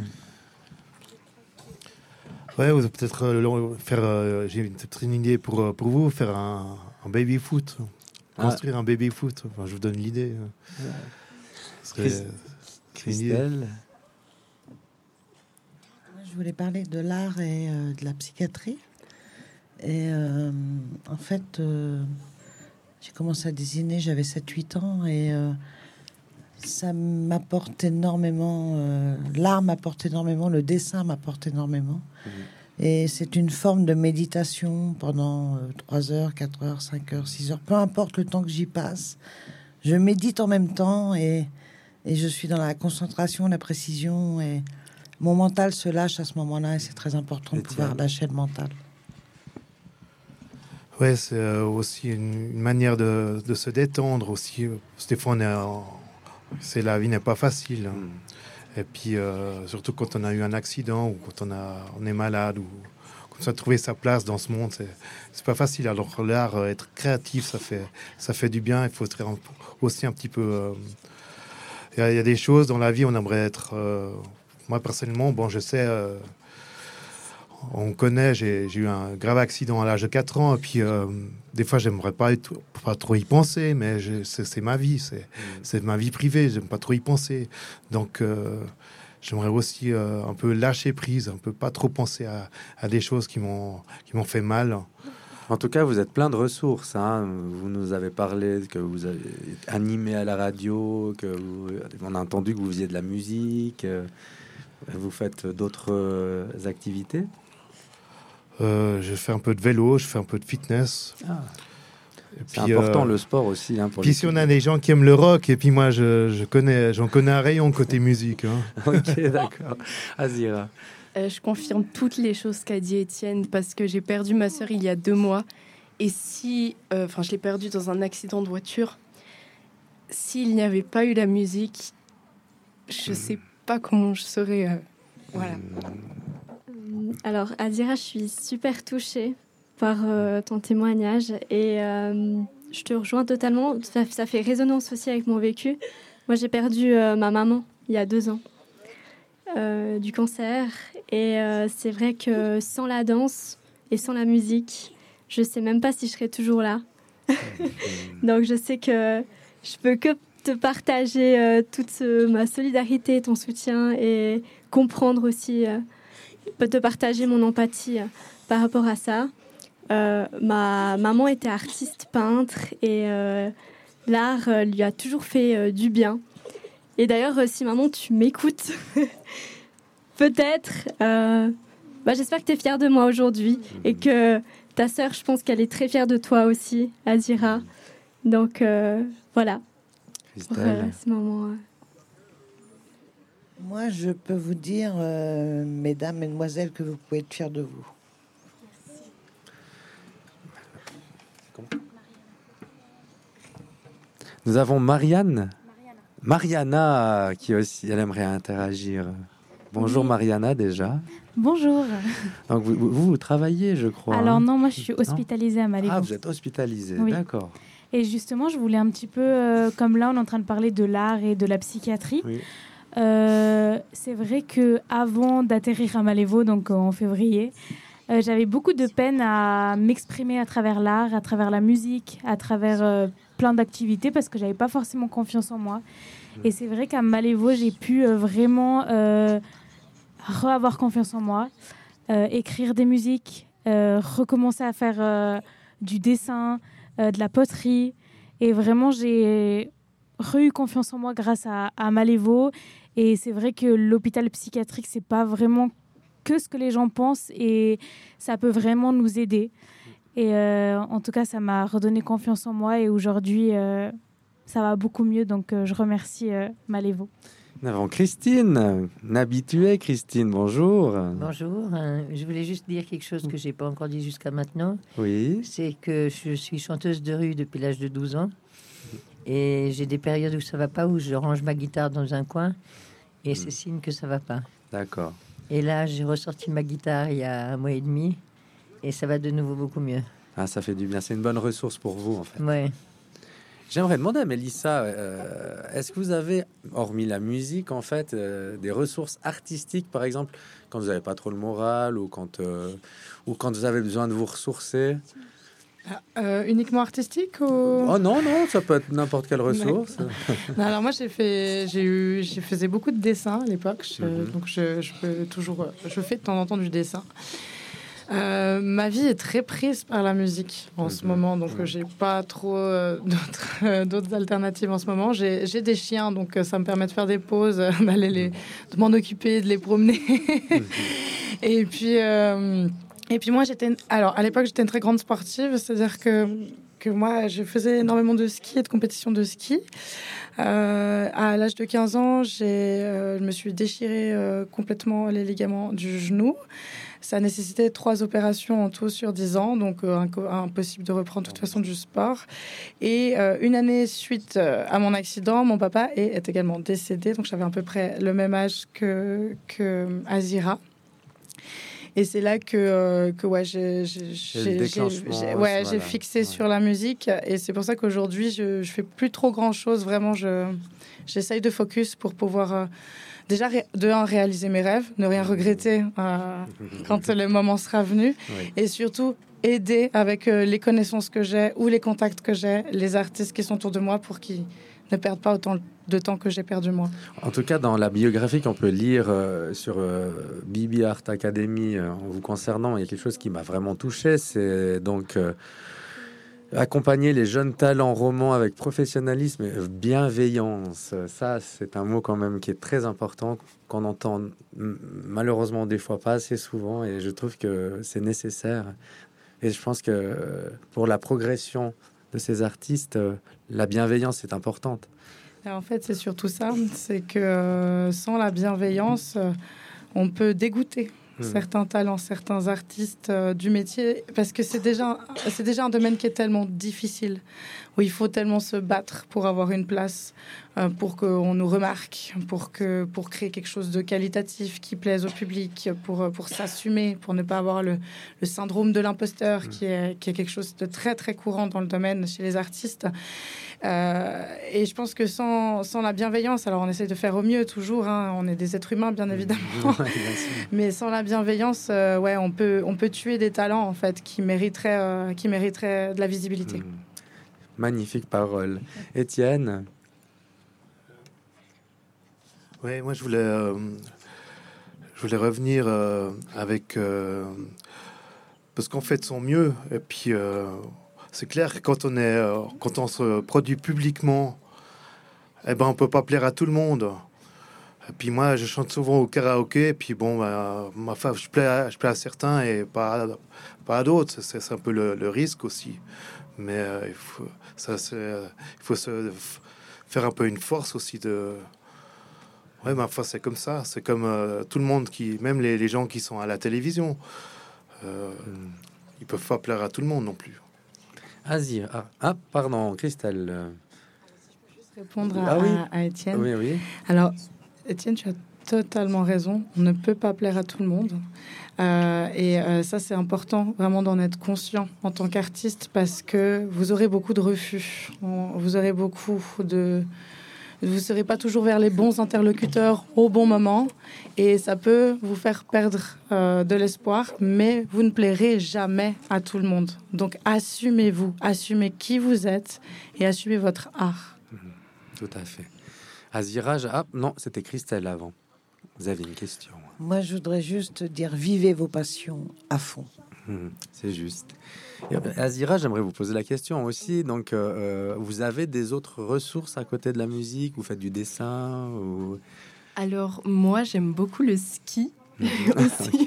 S8: Ouais, vous peut-être euh, faire. Euh, j'ai peut-être une idée pour, pour vous, faire un, un baby foot. Construire ah. un baby foot. Enfin, je vous donne l'idée. Ouais. Serait,
S2: Christ- Christelle.
S10: Je voulais parler de l'art et euh, de la psychiatrie. Et euh, en fait, euh, j'ai commencé à dessiner, j'avais sept huit ans. Et euh, ça m'apporte énormément. Euh, l'art m'apporte énormément, le dessin m'apporte énormément. Mmh. Et c'est une forme de méditation pendant trois heures, quatre heures, cinq heures, six heures, peu importe le temps que j'y passe. Je médite en même temps et, et je suis dans la concentration, la précision. Et mon mental se lâche à ce moment-là et c'est très important de pouvoir lâcher le mental.
S8: Ouais, c'est euh, aussi une, une manière de, de se détendre aussi. Stéphane, c'est la vie n'est pas facile. Hein. Mm. Et puis, euh, surtout quand on a eu un accident ou quand on, a, on est malade ou comme ça, trouver sa place dans ce monde, c'est, c'est pas facile. Alors l'art, euh, être créatif, ça fait, ça fait du bien. Il faut être aussi un petit peu... Il euh, y, y a des choses dans la vie, on aimerait être... Euh, moi, personnellement, bon, je sais... Euh, on connaît, j'ai, j'ai eu un grave accident à l'âge de quatre ans, et puis euh, des fois, j'aimerais pas, être, pas trop y penser, mais je, c'est, c'est ma vie, c'est, mmh. c'est ma vie privée, j'aime pas trop y penser. Donc, euh, j'aimerais aussi euh, un peu lâcher prise, un peu pas trop penser à, à des choses qui m'ont, qui m'ont fait mal.
S2: En tout cas, vous êtes plein de ressources. Hein. Vous nous avez parlé que vous avez animé à la radio, que vous, on a entendu que vous faisiez de la musique. Vous faites d'autres activités?
S8: Euh, je fais un peu de vélo, je fais un peu de fitness. Ah.
S2: C'est puis, important euh, le sport aussi. Hein, pour
S8: puis si on a des gens qui aiment le rock, et puis moi je, je connais, j'en connais un rayon côté musique. Hein.
S2: Ok, d'accord. Azira.
S9: Euh, je confirme toutes les choses qu'a dit Étienne parce que j'ai perdu ma sœur il y a deux mois. Et si, enfin, euh, je l'ai perdue dans un accident de voiture. S'il n'y avait pas eu la musique, je ne mmh. sais pas comment je serais. Euh, voilà. Mmh.
S3: Alors, Azira, je suis super touchée par euh, ton témoignage et euh, je te rejoins totalement. Ça, ça fait résonance aussi avec mon vécu. Moi, j'ai perdu euh, ma maman il y a deux ans euh, du cancer et euh, c'est vrai que sans la danse et sans la musique, je sais même pas si je serais toujours là. Donc, je sais que je peux que te partager euh, toute ce, ma solidarité, ton soutien et comprendre aussi... Euh, peut te partager mon empathie euh, par rapport à ça. Euh, ma maman était artiste peintre et euh, l'art euh, lui a toujours fait euh, du bien. Et d'ailleurs, euh, si maman tu m'écoutes, peut-être, euh, bah, j'espère que tu es fière de moi aujourd'hui et que ta sœur, je pense qu'elle est très fière de toi aussi, Azira. Donc euh, voilà. Pour, euh, ce moment. Euh,
S10: Moi, je peux vous dire, euh, mesdames, mesdemoiselles, que vous pouvez être fiers de vous.
S2: Merci. Nous avons Marianne. Mariana, qui aussi, elle aimerait interagir. Bonjour oui. Mariana, déjà.
S14: Bonjour.
S2: Donc, vous, vous, vous travaillez, je crois.
S14: Alors
S2: hein.
S14: non, moi, je suis hospitalisée à Malévo.
S2: Ah, vous êtes hospitalisée, oui. D'accord.
S14: Et justement, je voulais un petit peu, euh, comme là, on est en train de parler de l'art et de la psychiatrie. Oui. Euh, c'est vrai que avant d'atterrir à Malévo, donc en février, euh, j'avais beaucoup de peine à m'exprimer à travers l'art, à travers la musique, à travers euh, plein d'activités parce que j'avais pas forcément confiance en moi. Et c'est vrai qu'à Malévo, j'ai pu euh, vraiment euh, re-avoir confiance en moi, euh, écrire des musiques, euh, recommencer à faire euh, du dessin, euh, de la poterie, et vraiment j'ai re-eu confiance en moi grâce à, à Malévo. Et c'est vrai que l'hôpital psychiatrique, c'est pas vraiment que ce que les gens pensent et ça peut vraiment nous aider. Et euh, en tout cas, ça m'a redonné confiance en moi et aujourd'hui, euh, ça va beaucoup mieux. Donc, euh, je remercie euh, Malévo.
S2: Nous avons Christine, une habituée. Christine, bonjour.
S15: Bonjour. Hein, je voulais juste dire quelque chose que j'ai pas encore dit jusqu'à maintenant.
S2: Oui.
S15: C'est que je suis chanteuse de rue depuis l'âge de douze ans. Et j'ai des périodes où ça va pas, où je range ma guitare dans un coin et mmh. c'est signe que ça va pas.
S2: D'accord.
S15: Et là, j'ai ressorti ma guitare il y a un mois et demi et ça va de nouveau beaucoup mieux.
S2: Ah, ça fait du bien. C'est une bonne ressource pour vous, en fait.
S15: Ouais.
S2: J'aimerais demander à Mélissa, euh, est-ce que vous avez, hormis la musique, en fait, euh, des ressources artistiques, par exemple, quand vous n'avez pas trop le moral ou quand, euh, ou quand vous avez besoin de vous ressourcer?
S4: Euh, uniquement artistique ou...
S2: Oh non, non, ça peut être n'importe quelle ressource.
S4: Non, alors moi, j'ai fait, j'ai eu, j'ai faisais beaucoup de dessins à l'époque, je, mm-hmm. donc je, je peux toujours, je fais de temps en temps du dessin. Euh, ma vie est très prise par la musique en mm-hmm. ce moment, donc mm-hmm. j'ai pas trop euh, d'autres, euh, d'autres alternatives en ce moment. J'ai, j'ai des chiens, donc euh, ça me permet de faire des pauses, euh, d'aller les, de m'en occuper, de les promener. Mm-hmm. Et puis, euh, et puis moi, j'étais... Alors, à l'époque, j'étais une très grande sportive. C'est-à-dire que, que moi, je faisais énormément de ski et de compétitions de ski. Euh, à l'âge de quinze ans, j'ai, euh, je me suis déchiré euh, complètement les ligaments du genou. Ça nécessitait trois opérations en tout sur dix ans, donc euh, inco- impossible de reprendre de toute façon du sport. Et euh, une année suite euh, à mon accident, mon papa est, est également décédé, donc j'avais à peu près le même âge que, que Azira. Et c'est là que, euh, que ouais, j'ai, j'ai, j'ai, j'ai, j'ai, ouais, j'ai fixé ouais. sur la musique. Et c'est pour ça qu'aujourd'hui, je ne fais plus trop grand-chose. Vraiment, je, j'essaye de focus pour pouvoir... Euh, Déjà, de un, réaliser mes rêves, ne rien regretter euh, quand le moment sera venu. Oui. Et surtout, aider avec euh, les connaissances que j'ai ou les contacts que j'ai, les artistes qui sont autour de moi pour qu'ils ne perdent pas autant de temps que j'ai perdu moi.
S2: En tout cas, dans la biographie qu'on peut lire euh, sur euh, Bibi Art Academy euh, en vous concernant, il y a quelque chose qui m'a vraiment touché. C'est donc... Euh, accompagner les jeunes talents romans avec professionnalisme et bienveillance. Ça, c'est un mot quand même qui est très important, qu'on entend malheureusement des fois pas assez souvent, et je trouve que c'est nécessaire. Et je pense que pour la progression de ces artistes, la bienveillance est importante.
S4: Et en fait, c'est surtout ça, c'est que euh, sans la bienveillance, euh, on peut dégoûter certains talents, certains artistes euh, du métier, parce que c'est déjà, c'est déjà un domaine qui est tellement difficile, où il faut tellement se battre pour avoir une place, euh, pour qu'on nous remarque, pour, que, pour créer quelque chose de qualitatif qui plaise au public, pour, pour s'assumer, pour ne pas avoir le, le syndrome de l'imposteur, mmh. qui est, qui est quelque chose de très, très courant dans le domaine chez les artistes. Euh, et je pense que sans, sans la bienveillance, alors on essaie de faire au mieux toujours, hein, on est des êtres humains bien évidemment, ouais, mais sans la bienveillance, euh, ouais, on peut, on peut tuer des talents en fait qui mériteraient, euh, qui mériteraient de la visibilité. Mmh.
S2: Magnifique parole. Étienne.
S8: Oui, moi je voulais, euh, je voulais revenir euh, avec euh, parce qu'on fait de son mieux et puis. Euh, C'est clair que quand on, est, euh, quand on se produit publiquement, eh ben, on ne peut pas plaire à tout le monde. Et puis moi, je chante souvent au karaoké, et puis bon, bah, ma femme, je plais à, je plais à certains et pas, pas à d'autres. C'est, c'est un peu le, le risque aussi. Mais euh, il, faut, ça, c'est, il faut se faire un peu une force aussi de... Ouais, ma foi, c'est comme ça. C'est comme euh, tout le monde, qui, même les, les gens qui sont à la télévision. Euh, mm. Ils ne peuvent pas plaire à tout le monde non plus.
S2: Azir, ah, ah, pardon, Christelle.
S4: Si je peux juste répondre à,
S2: ah, oui.
S4: à, à Étienne.
S2: Oui, oui.
S4: Alors, Étienne, tu as totalement raison. On ne peut pas plaire à tout le monde. Euh, et euh, ça, c'est important vraiment d'en être conscient en tant qu'artiste, parce que vous aurez beaucoup de refus. Vous aurez beaucoup de... Vous ne serez pas toujours vers les bons interlocuteurs au bon moment, et ça peut vous faire perdre euh, de l'espoir, mais vous ne plairez jamais à tout le monde. Donc assumez-vous, assumez qui vous êtes et assumez votre art.
S2: Mmh, tout à fait. Azira, ah non, c'était Christelle avant. Vous avez une question?
S10: Moi, je voudrais juste dire, vivez vos passions à fond.
S2: Mmh, c'est juste. Et Azira, j'aimerais vous poser la question aussi. Donc, euh, vous avez des autres ressources à côté de la musique? Vous faites du dessin ou...
S9: Alors, moi, j'aime beaucoup le ski aussi.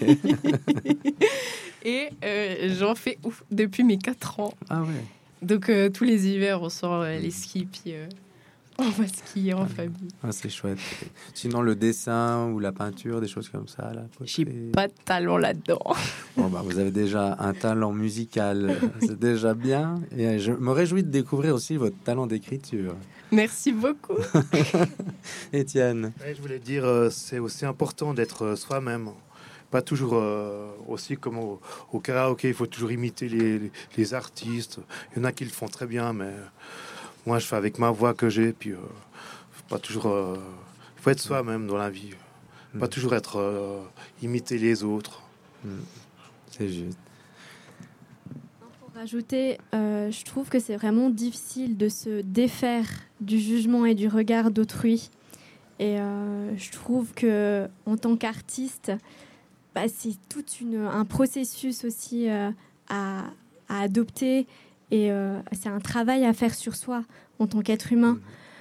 S9: Et euh, j'en fais ouf, depuis mes quatre ans.
S2: Ah ouais.
S9: Donc, euh, tous les hivers, on sort euh, les skis, puis... Euh... on va skier en famille.
S2: Ah, c'est chouette. Sinon, le dessin ou la peinture, des choses comme ça. Là,
S9: j'ai pas de talent là-dedans.
S2: Bon, bah, vous avez déjà un talent musical, c'est déjà bien. Et je me réjouis de découvrir aussi votre talent d'écriture.
S9: Merci beaucoup.
S2: Étienne.
S8: Ouais, je voulais dire, euh, c'est aussi important d'être euh, soi-même. Pas toujours euh, aussi comme au, au karaoké, il faut toujours imiter les, les, les artistes. Il y en a qui le font très bien, mais... Moi, je fais avec ma voix que j'ai, puis euh, pas toujours. Il euh, faut être soi-même dans la vie, mmh. pas toujours être euh, imiter les autres.
S2: Mmh. C'est juste.
S3: Pour rajouter, euh, je trouve que c'est vraiment difficile de se défaire du jugement et du regard d'autrui. Et euh, je trouve que en tant qu'artiste, bah, c'est tout une, un processus aussi euh, à, à adopter. Et euh, c'est un travail à faire sur soi en tant qu'être humain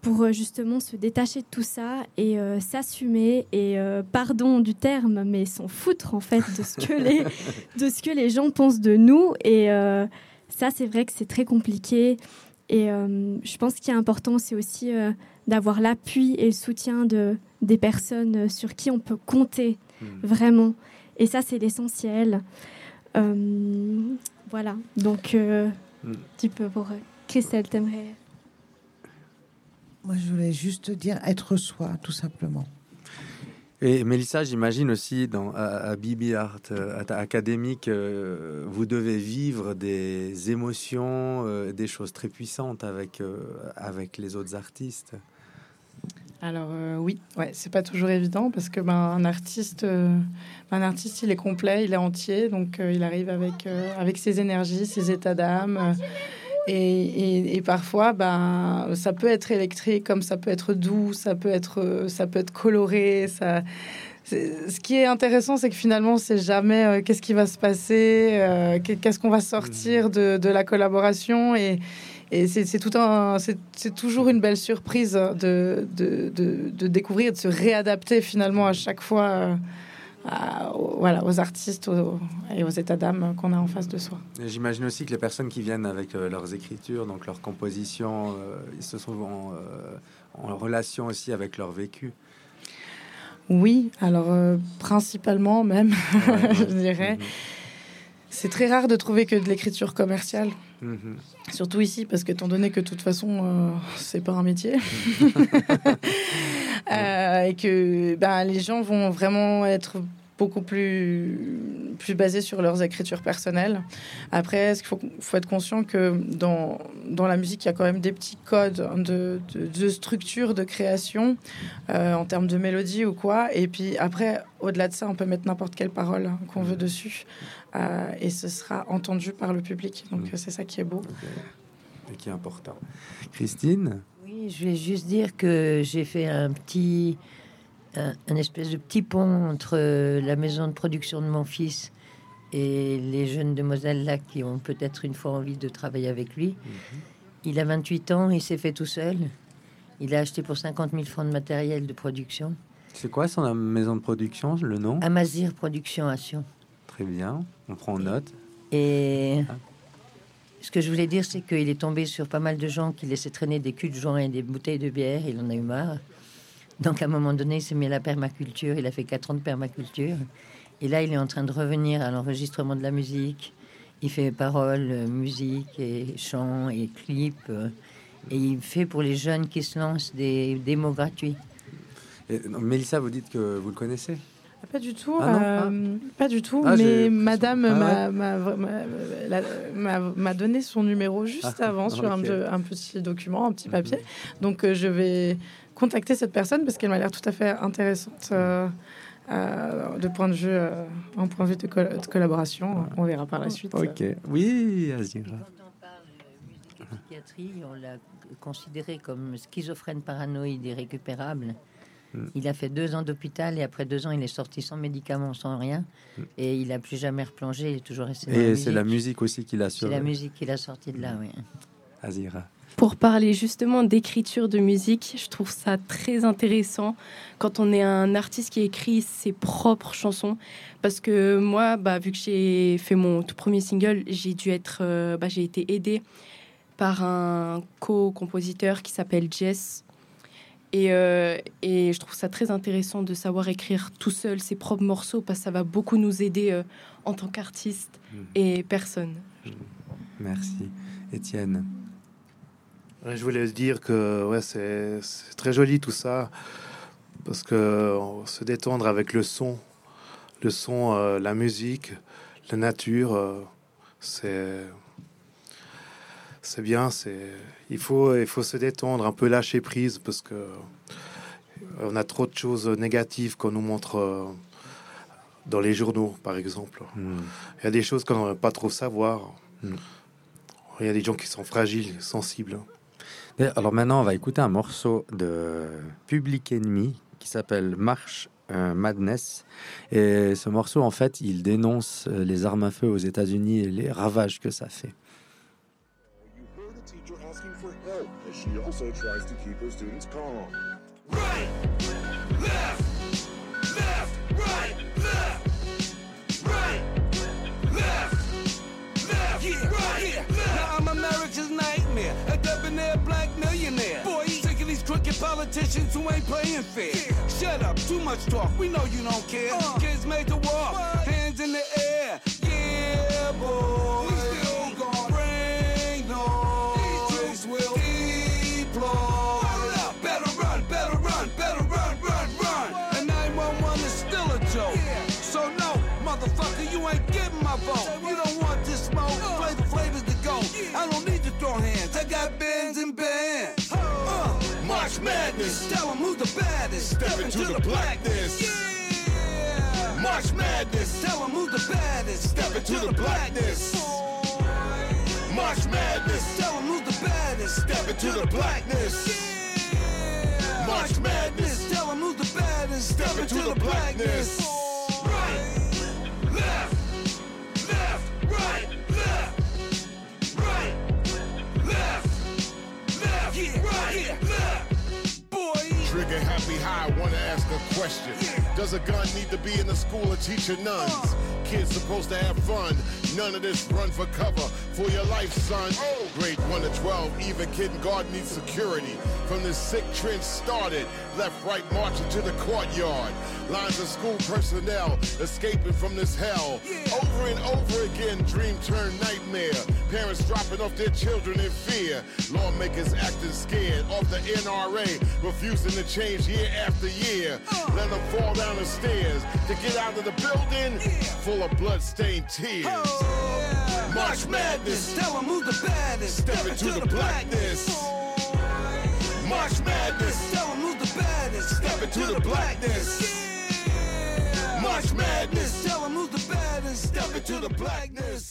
S3: pour euh, justement se détacher de tout ça et euh, s'assumer et euh, pardon du terme, mais s'en foutre en fait de ce que les de ce que les gens pensent de nous. Et euh, ça, c'est vrai que c'est très compliqué. Et euh, je pense qu'il est important, c'est aussi euh, d'avoir l'appui et le soutien de des personnes sur qui on peut compter mmh. vraiment. Et ça, c'est l'essentiel. Euh, voilà. Donc, euh, mmh. un petit peu pour euh, Christelle, t'aimerais.
S10: Moi, je voulais juste dire être soi, tout simplement.
S2: Et Mélissa, j'imagine aussi dans, à, à Bibi Art euh, Académique, euh, vous devez vivre des émotions, euh, des choses très puissantes avec, euh, avec les autres artistes.
S4: Alors euh, oui, ouais, c'est pas toujours évident parce que ben, un artiste, euh, un artiste, il est complet, il est entier, donc euh, il arrive avec, euh, avec ses énergies, ses états d'âme. Euh, Et, et, et parfois, ben, ça peut être électrique, comme ça peut être doux, ça peut être, ça peut être coloré. Ça... Ce qui est intéressant, c'est que finalement, c'est jamais euh, qu'est-ce qui va se passer, euh, qu'est-ce qu'on va sortir de, de la collaboration. Et, et c'est, c'est, tout un, c'est, c'est toujours une belle surprise de, de, de, de découvrir, de se réadapter finalement à chaque fois. Euh, À, voilà, aux artistes aux, et aux états d'âme qu'on a en face de soi.
S2: Et j'imagine aussi que les personnes qui viennent avec euh, leurs écritures, donc leurs compositions, euh, ils se sont en, euh, en relation aussi avec leur vécu.
S4: Oui, alors euh, principalement même, ouais, ouais. je dirais. Mm-hmm. C'est très rare de trouver que de l'écriture commerciale. Mm-hmm. Surtout ici, parce que étant donné que de toute façon, euh, c'est pas un métier. euh, et que ben, les gens vont vraiment être beaucoup plus, plus basés sur leurs écritures personnelles. Après, il faut, faut être conscient que dans, dans la musique, il y a quand même des petits codes de, de, de structure, de création, euh, en termes de mélodie ou quoi. Et puis après, au-delà de ça, on peut mettre n'importe quelle parole qu'on veut dessus. Euh, et ce sera entendu par le public. Donc, mmh. c'est ça qui est beau.
S2: Okay. Et qui est important. Christine ?
S15: Oui, je vais juste dire que j'ai fait un petit... Un, un espèce de petit pont entre la maison de production de mon fils et les jeunes demoiselles là qui ont peut-être une fois envie de travailler avec lui. Mmh. Il a vingt-huit ans, il s'est fait tout seul. Il a acheté pour cinquante mille francs de matériel de production.
S2: C'est quoi son maison de production, le nom ?
S15: Amazir Production à Sion.
S2: Très bien, on prend note.
S15: Et ah. ce que je voulais dire, c'est qu'il est tombé sur pas mal de gens qui laissaient traîner des culs de joint et des bouteilles de bière. Il en a eu marre. Donc, à un moment donné, il s'est mis à la permaculture. Il a fait quatre ans de permaculture. Et là, il est en train de revenir à l'enregistrement de la musique. Il fait paroles, musique et chants et clips. Et il fait pour les jeunes qui se lancent des démos gratuits.
S2: Et, non, Mélissa, vous dites que vous le connaissez ?
S4: Pas du tout,
S2: ah non,
S4: euh,
S2: ah.
S4: pas du tout.
S2: Ah,
S4: mais Madame
S2: ah,
S4: m'a,
S2: ouais.
S4: m'a, m'a, m'a, m'a donné son numéro juste ah, avant sur okay. un, un petit document, un petit papier. Mm-hmm. Donc, euh, je vais contacter cette personne parce qu'elle m'a l'air tout à fait intéressante euh, euh, de point de vue, euh, en point de vue de, col- de collaboration. On verra par la suite.
S2: Ok. Oui, Azira.
S15: Quand on parle de psychiatrie, on l'a considéré comme schizophrène paranoïde irrécupérable. Mm. Il a fait deux ans d'hôpital et après deux ans, il est sorti sans médicaments, sans rien. Mm. Et il n'a plus jamais replongé. Il est toujours resté dans
S2: et
S15: la
S2: c'est
S15: musique.
S2: la musique aussi qu'il a sur.
S15: C'est la musique qu'il a sorti de là, oui.
S2: Azira.
S9: Pour parler justement d'écriture de musique, je trouve ça très intéressant quand on est un artiste qui écrit ses propres chansons. Parce que moi, bah, vu que j'ai fait mon tout premier single, j'ai dû être, euh, bah, j'ai été aidée par un co-compositeur qui s'appelle Jess. Et, euh, et je trouve ça très intéressant de savoir écrire tout seul ses propres morceaux parce que ça va beaucoup nous aider euh, en tant qu'artiste mmh. et personne.
S2: Mmh. Merci. Étienne.
S8: Je voulais dire que ouais, c'est, c'est très joli tout ça parce que on se détendre avec le son, le son, euh, la musique, la nature, euh, c'est c'est bien. C'est il faut il faut se détendre, un peu lâcher prise parce que on a trop de choses négatives qu'on nous montre euh, dans les journaux, par exemple. Mm. Il y a des choses qu'on ne veut pas trop savoir. Mm. Il y a des gens qui sont fragiles, sensibles.
S2: Alors maintenant, on va écouter un morceau de Public Enemy qui s'appelle March euh, Madness. Et ce morceau, en fait, il dénonce les armes à feu aux États-Unis et les ravages que ça fait.
S16: She also tries to keep her students calm.
S17: Right, left, left, right, left, right, left, left, yeah, right, yeah, left. Now I'm America's nightmare, a debonair black millionaire. Boy, sick of these crooked politicians who ain't playing fair. Yeah. Shut up, too much talk, we know you don't care. Uh, Kids made to walk, what? Hands in the air. Yeah, boy. We still gon' bring noise. These troops will deploy. Motherfucker, you ain't getting my vote. You don't want this smoke. Play the flavors to go. I don't need to throw hands. I got bands and bands. Uh, March Madness. Tell them who's the baddest. Step into the blackness. Yeah. March Madness. Tell them who's the baddest. Step into the blackness. March Madness. Tell them who's the baddest. Step into the blackness. Yeah. March Madness. Tell them who's the baddest. Step into the blackness. Right. Left, left, right, left, right, left, left, yeah, right, yeah, left, boy.
S16: Trigger happy high, wanna ask a question. Yeah. Does a gun need to be in the school of teaching nuns? Uh. Kids supposed to have fun, none of this run for cover. For your life, son. Oh. Grade one to twelve, even kindergarten needs security. From the sick trench started, left, right, marching to the courtyard. Lines of school personnel escaping from this hell. Yeah. Over and over again, dream turned nightmare. Parents dropping off their children in fear. Lawmakers acting scared off the N R A, refusing to change year after year. Uh. Let them fall down the stairs to get out of the building, yeah. Full of blood-stained tears. Oh. Yeah. March Madness, tell them who's the baddest. Step, Step into, into the, the blackness. blackness. March Madness, tell them who's the baddest. Step into the blackness. Yeah. March Madness, tell them who's the baddest. Step into the blackness.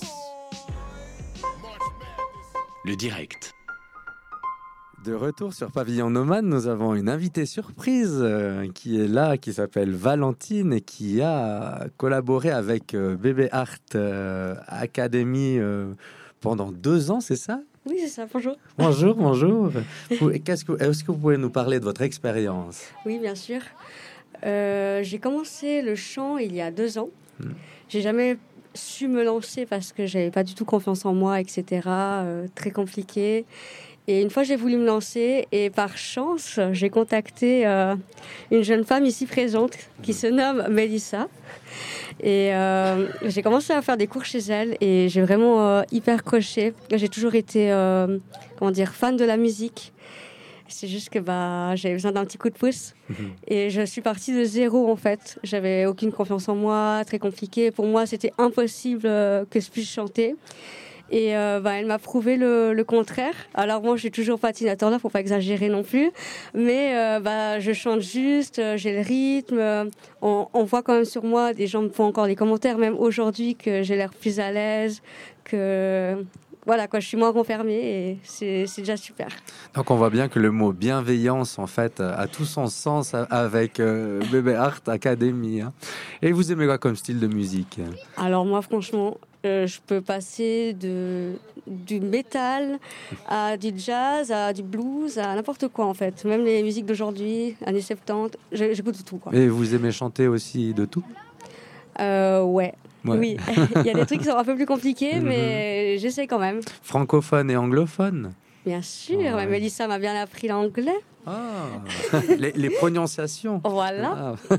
S1: Le direct.
S2: De retour sur Pavillon Nomade, nous avons une invitée surprise euh, qui est là, qui s'appelle Valentine et qui a collaboré avec euh, Bébé Art euh, Academy euh, pendant deux ans, c'est ça?
S18: Oui, c'est ça. Bonjour.
S2: Bonjour, bonjour. Qu'est-ce que, est-ce que vous pouvez nous parler de votre expérience?
S18: Oui, bien sûr. Euh, j'ai commencé le chant il y a deux ans. Hmm. J'ai jamais su me lancer parce que j'avais pas du tout confiance en moi, et cetera. Euh, très compliqué. Et une fois, j'ai voulu me lancer et par chance, j'ai contacté euh, une jeune femme ici présente qui se nomme Mélissa. Et euh, j'ai commencé à faire des cours chez elle et j'ai vraiment euh, hyper accroché. J'ai toujours été euh, comment dire, fan de la musique. C'est juste que bah, j'avais besoin d'un petit coup de pouce. Mmh. Et je suis partie de zéro, en fait. J'avais aucune confiance en moi, très compliqué. Pour moi, c'était impossible euh, que je puisse chanter. Et euh, bah, elle m'a prouvé le, le contraire. Alors moi, je suis toujours patinateur là, faut pas exagérer non plus. Mais euh, bah, je chante juste, j'ai le rythme. On, on voit quand même sur moi, des gens me font encore des commentaires, même aujourd'hui, que j'ai l'air plus à l'aise, que voilà, quoi, je suis moins renfermée et c'est, c'est déjà super.
S2: Donc on voit bien que le mot bienveillance, en fait, a tout son sens avec euh, Bébé Art Academy. Hein. Et vous aimez quoi comme style de musique?
S18: Alors moi, franchement, euh, je peux passer de, du métal à du jazz, à du blues, à n'importe quoi, en fait. Même les musiques d'aujourd'hui, années soixante-dix, j'écoute de tout, quoi.
S2: Et vous aimez chanter aussi de tout?
S18: euh, Ouais. Ouais. Oui, il y a des trucs qui sont un peu plus compliqués, mais j'essaie quand même.
S2: Francophone et anglophone?
S18: Bien sûr, ouais. Ouais, Mélissa m'a bien appris l'anglais.
S2: Ah, les, les prononciations.
S18: Voilà.
S2: Ah.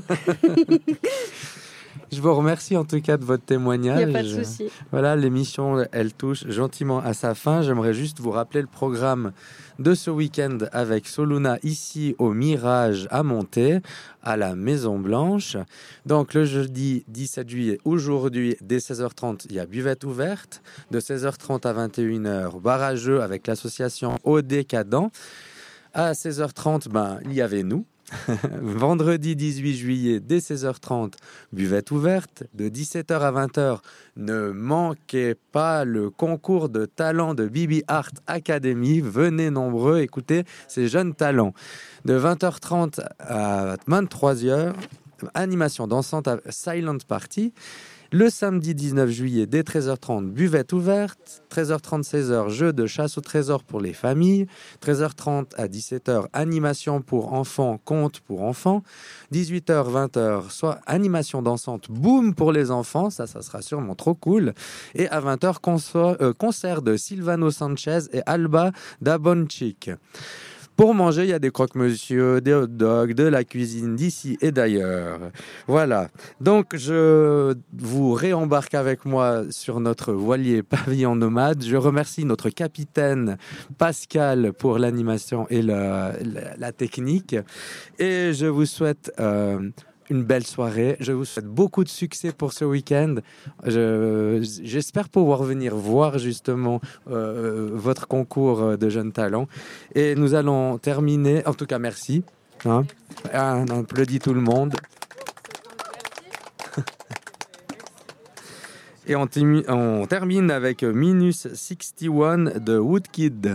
S2: Je vous remercie en tout cas de votre témoignage.
S18: Il n'y a pas de souci.
S2: Voilà, l'émission, elle touche gentiment à sa fin. J'aimerais juste vous rappeler le programme de ce week-end avec Soluna ici au Mirage à Monté, à la Maison Blanche. Donc le jeudi dix-sept juillet, aujourd'hui, dès seize heures trente, il y a buvette ouverte. De seize heures trente à vingt et une heures, bar à jeu avec l'association Au Décadent. À seize heures trente, ben, il y avait nous. Vendredi dix-huit juillet, dès seize heures trente, buvette ouverte. De dix-sept heures à vingt heures, ne manquez pas le concours de talent de B B Art Academy. Venez nombreux écouter ces jeunes talents. De vingt heures trente à vingt-trois heures, animation dansante à Silent Party. Le samedi dix-neuf juillet, dès treize heures trente, buvette ouverte. treize heures trente, seize heures, jeu de chasse au trésor pour les familles. treize heures trente à dix-sept heures, animation pour enfants, contes pour enfants. dix-huit heures, vingt heures, soit animation dansante, boum pour les enfants. Ça, ça sera sûrement trop cool. Et à vingt heures, conso- euh, concert de Silvano Sanchez et Alba Dabonchik. Pour manger, il y a des croque-monsieur, des hot dogs, de la cuisine d'ici et d'ailleurs. Voilà. Donc, je vous réembarque avec moi sur notre voilier pavillon nomade. Je remercie notre capitaine Pascal pour l'animation et la, la, la technique. Et je vous souhaite euh, une belle soirée. Je vous souhaite beaucoup de succès pour ce week-end. Je, j'espère pouvoir venir voir justement euh, votre concours de jeunes talents. Et nous allons terminer. En tout cas, merci. Hein, on applaudit tout le monde. Et on, timi- on termine avec Minus soixante et un de Woodkid.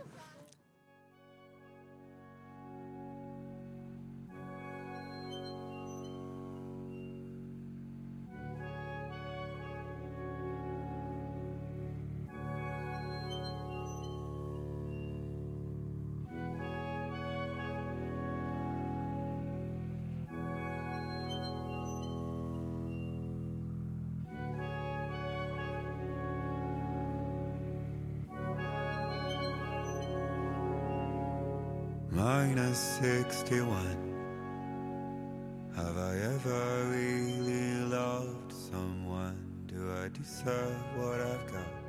S19: Minus sixty-one. Have I ever really loved someone? Do I deserve what I've got?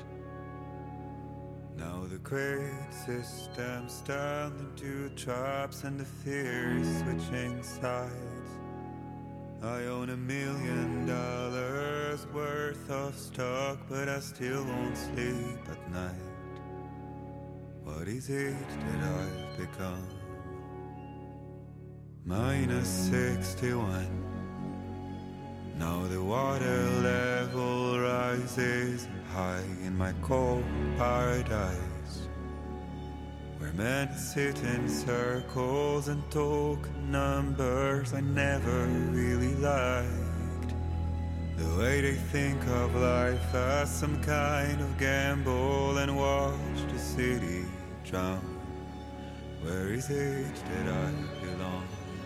S19: Now the great systems turn into traps and the fears switching sides. I own a million dollars worth of stock, but I still won't sleep at night. What is it that I've become? Minus sixty-one. Now the water level rises high in my cold paradise, where men sit in circles and talk numbers I never really liked. The way they think of life as some kind of gamble and watch the city drown. Where is it that I belong?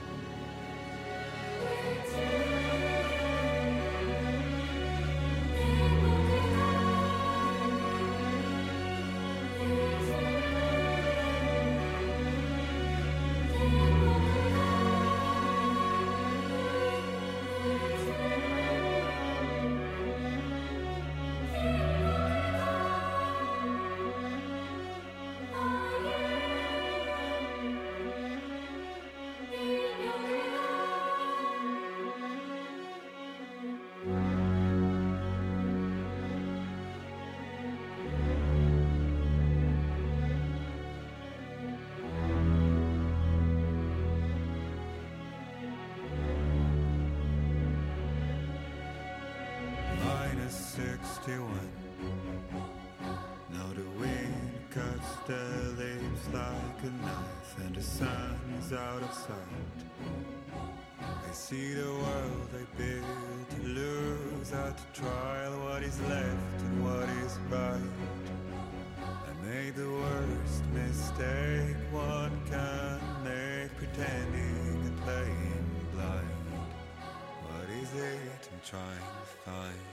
S19: sixty-one. Now the wind cuts the leaves like a knife, and the sun is out of sight. I see the world I built to lose at the trial, what is left and what is right. I made the worst mistake one can make, pretending and playing blind. What is it I'm trying to find?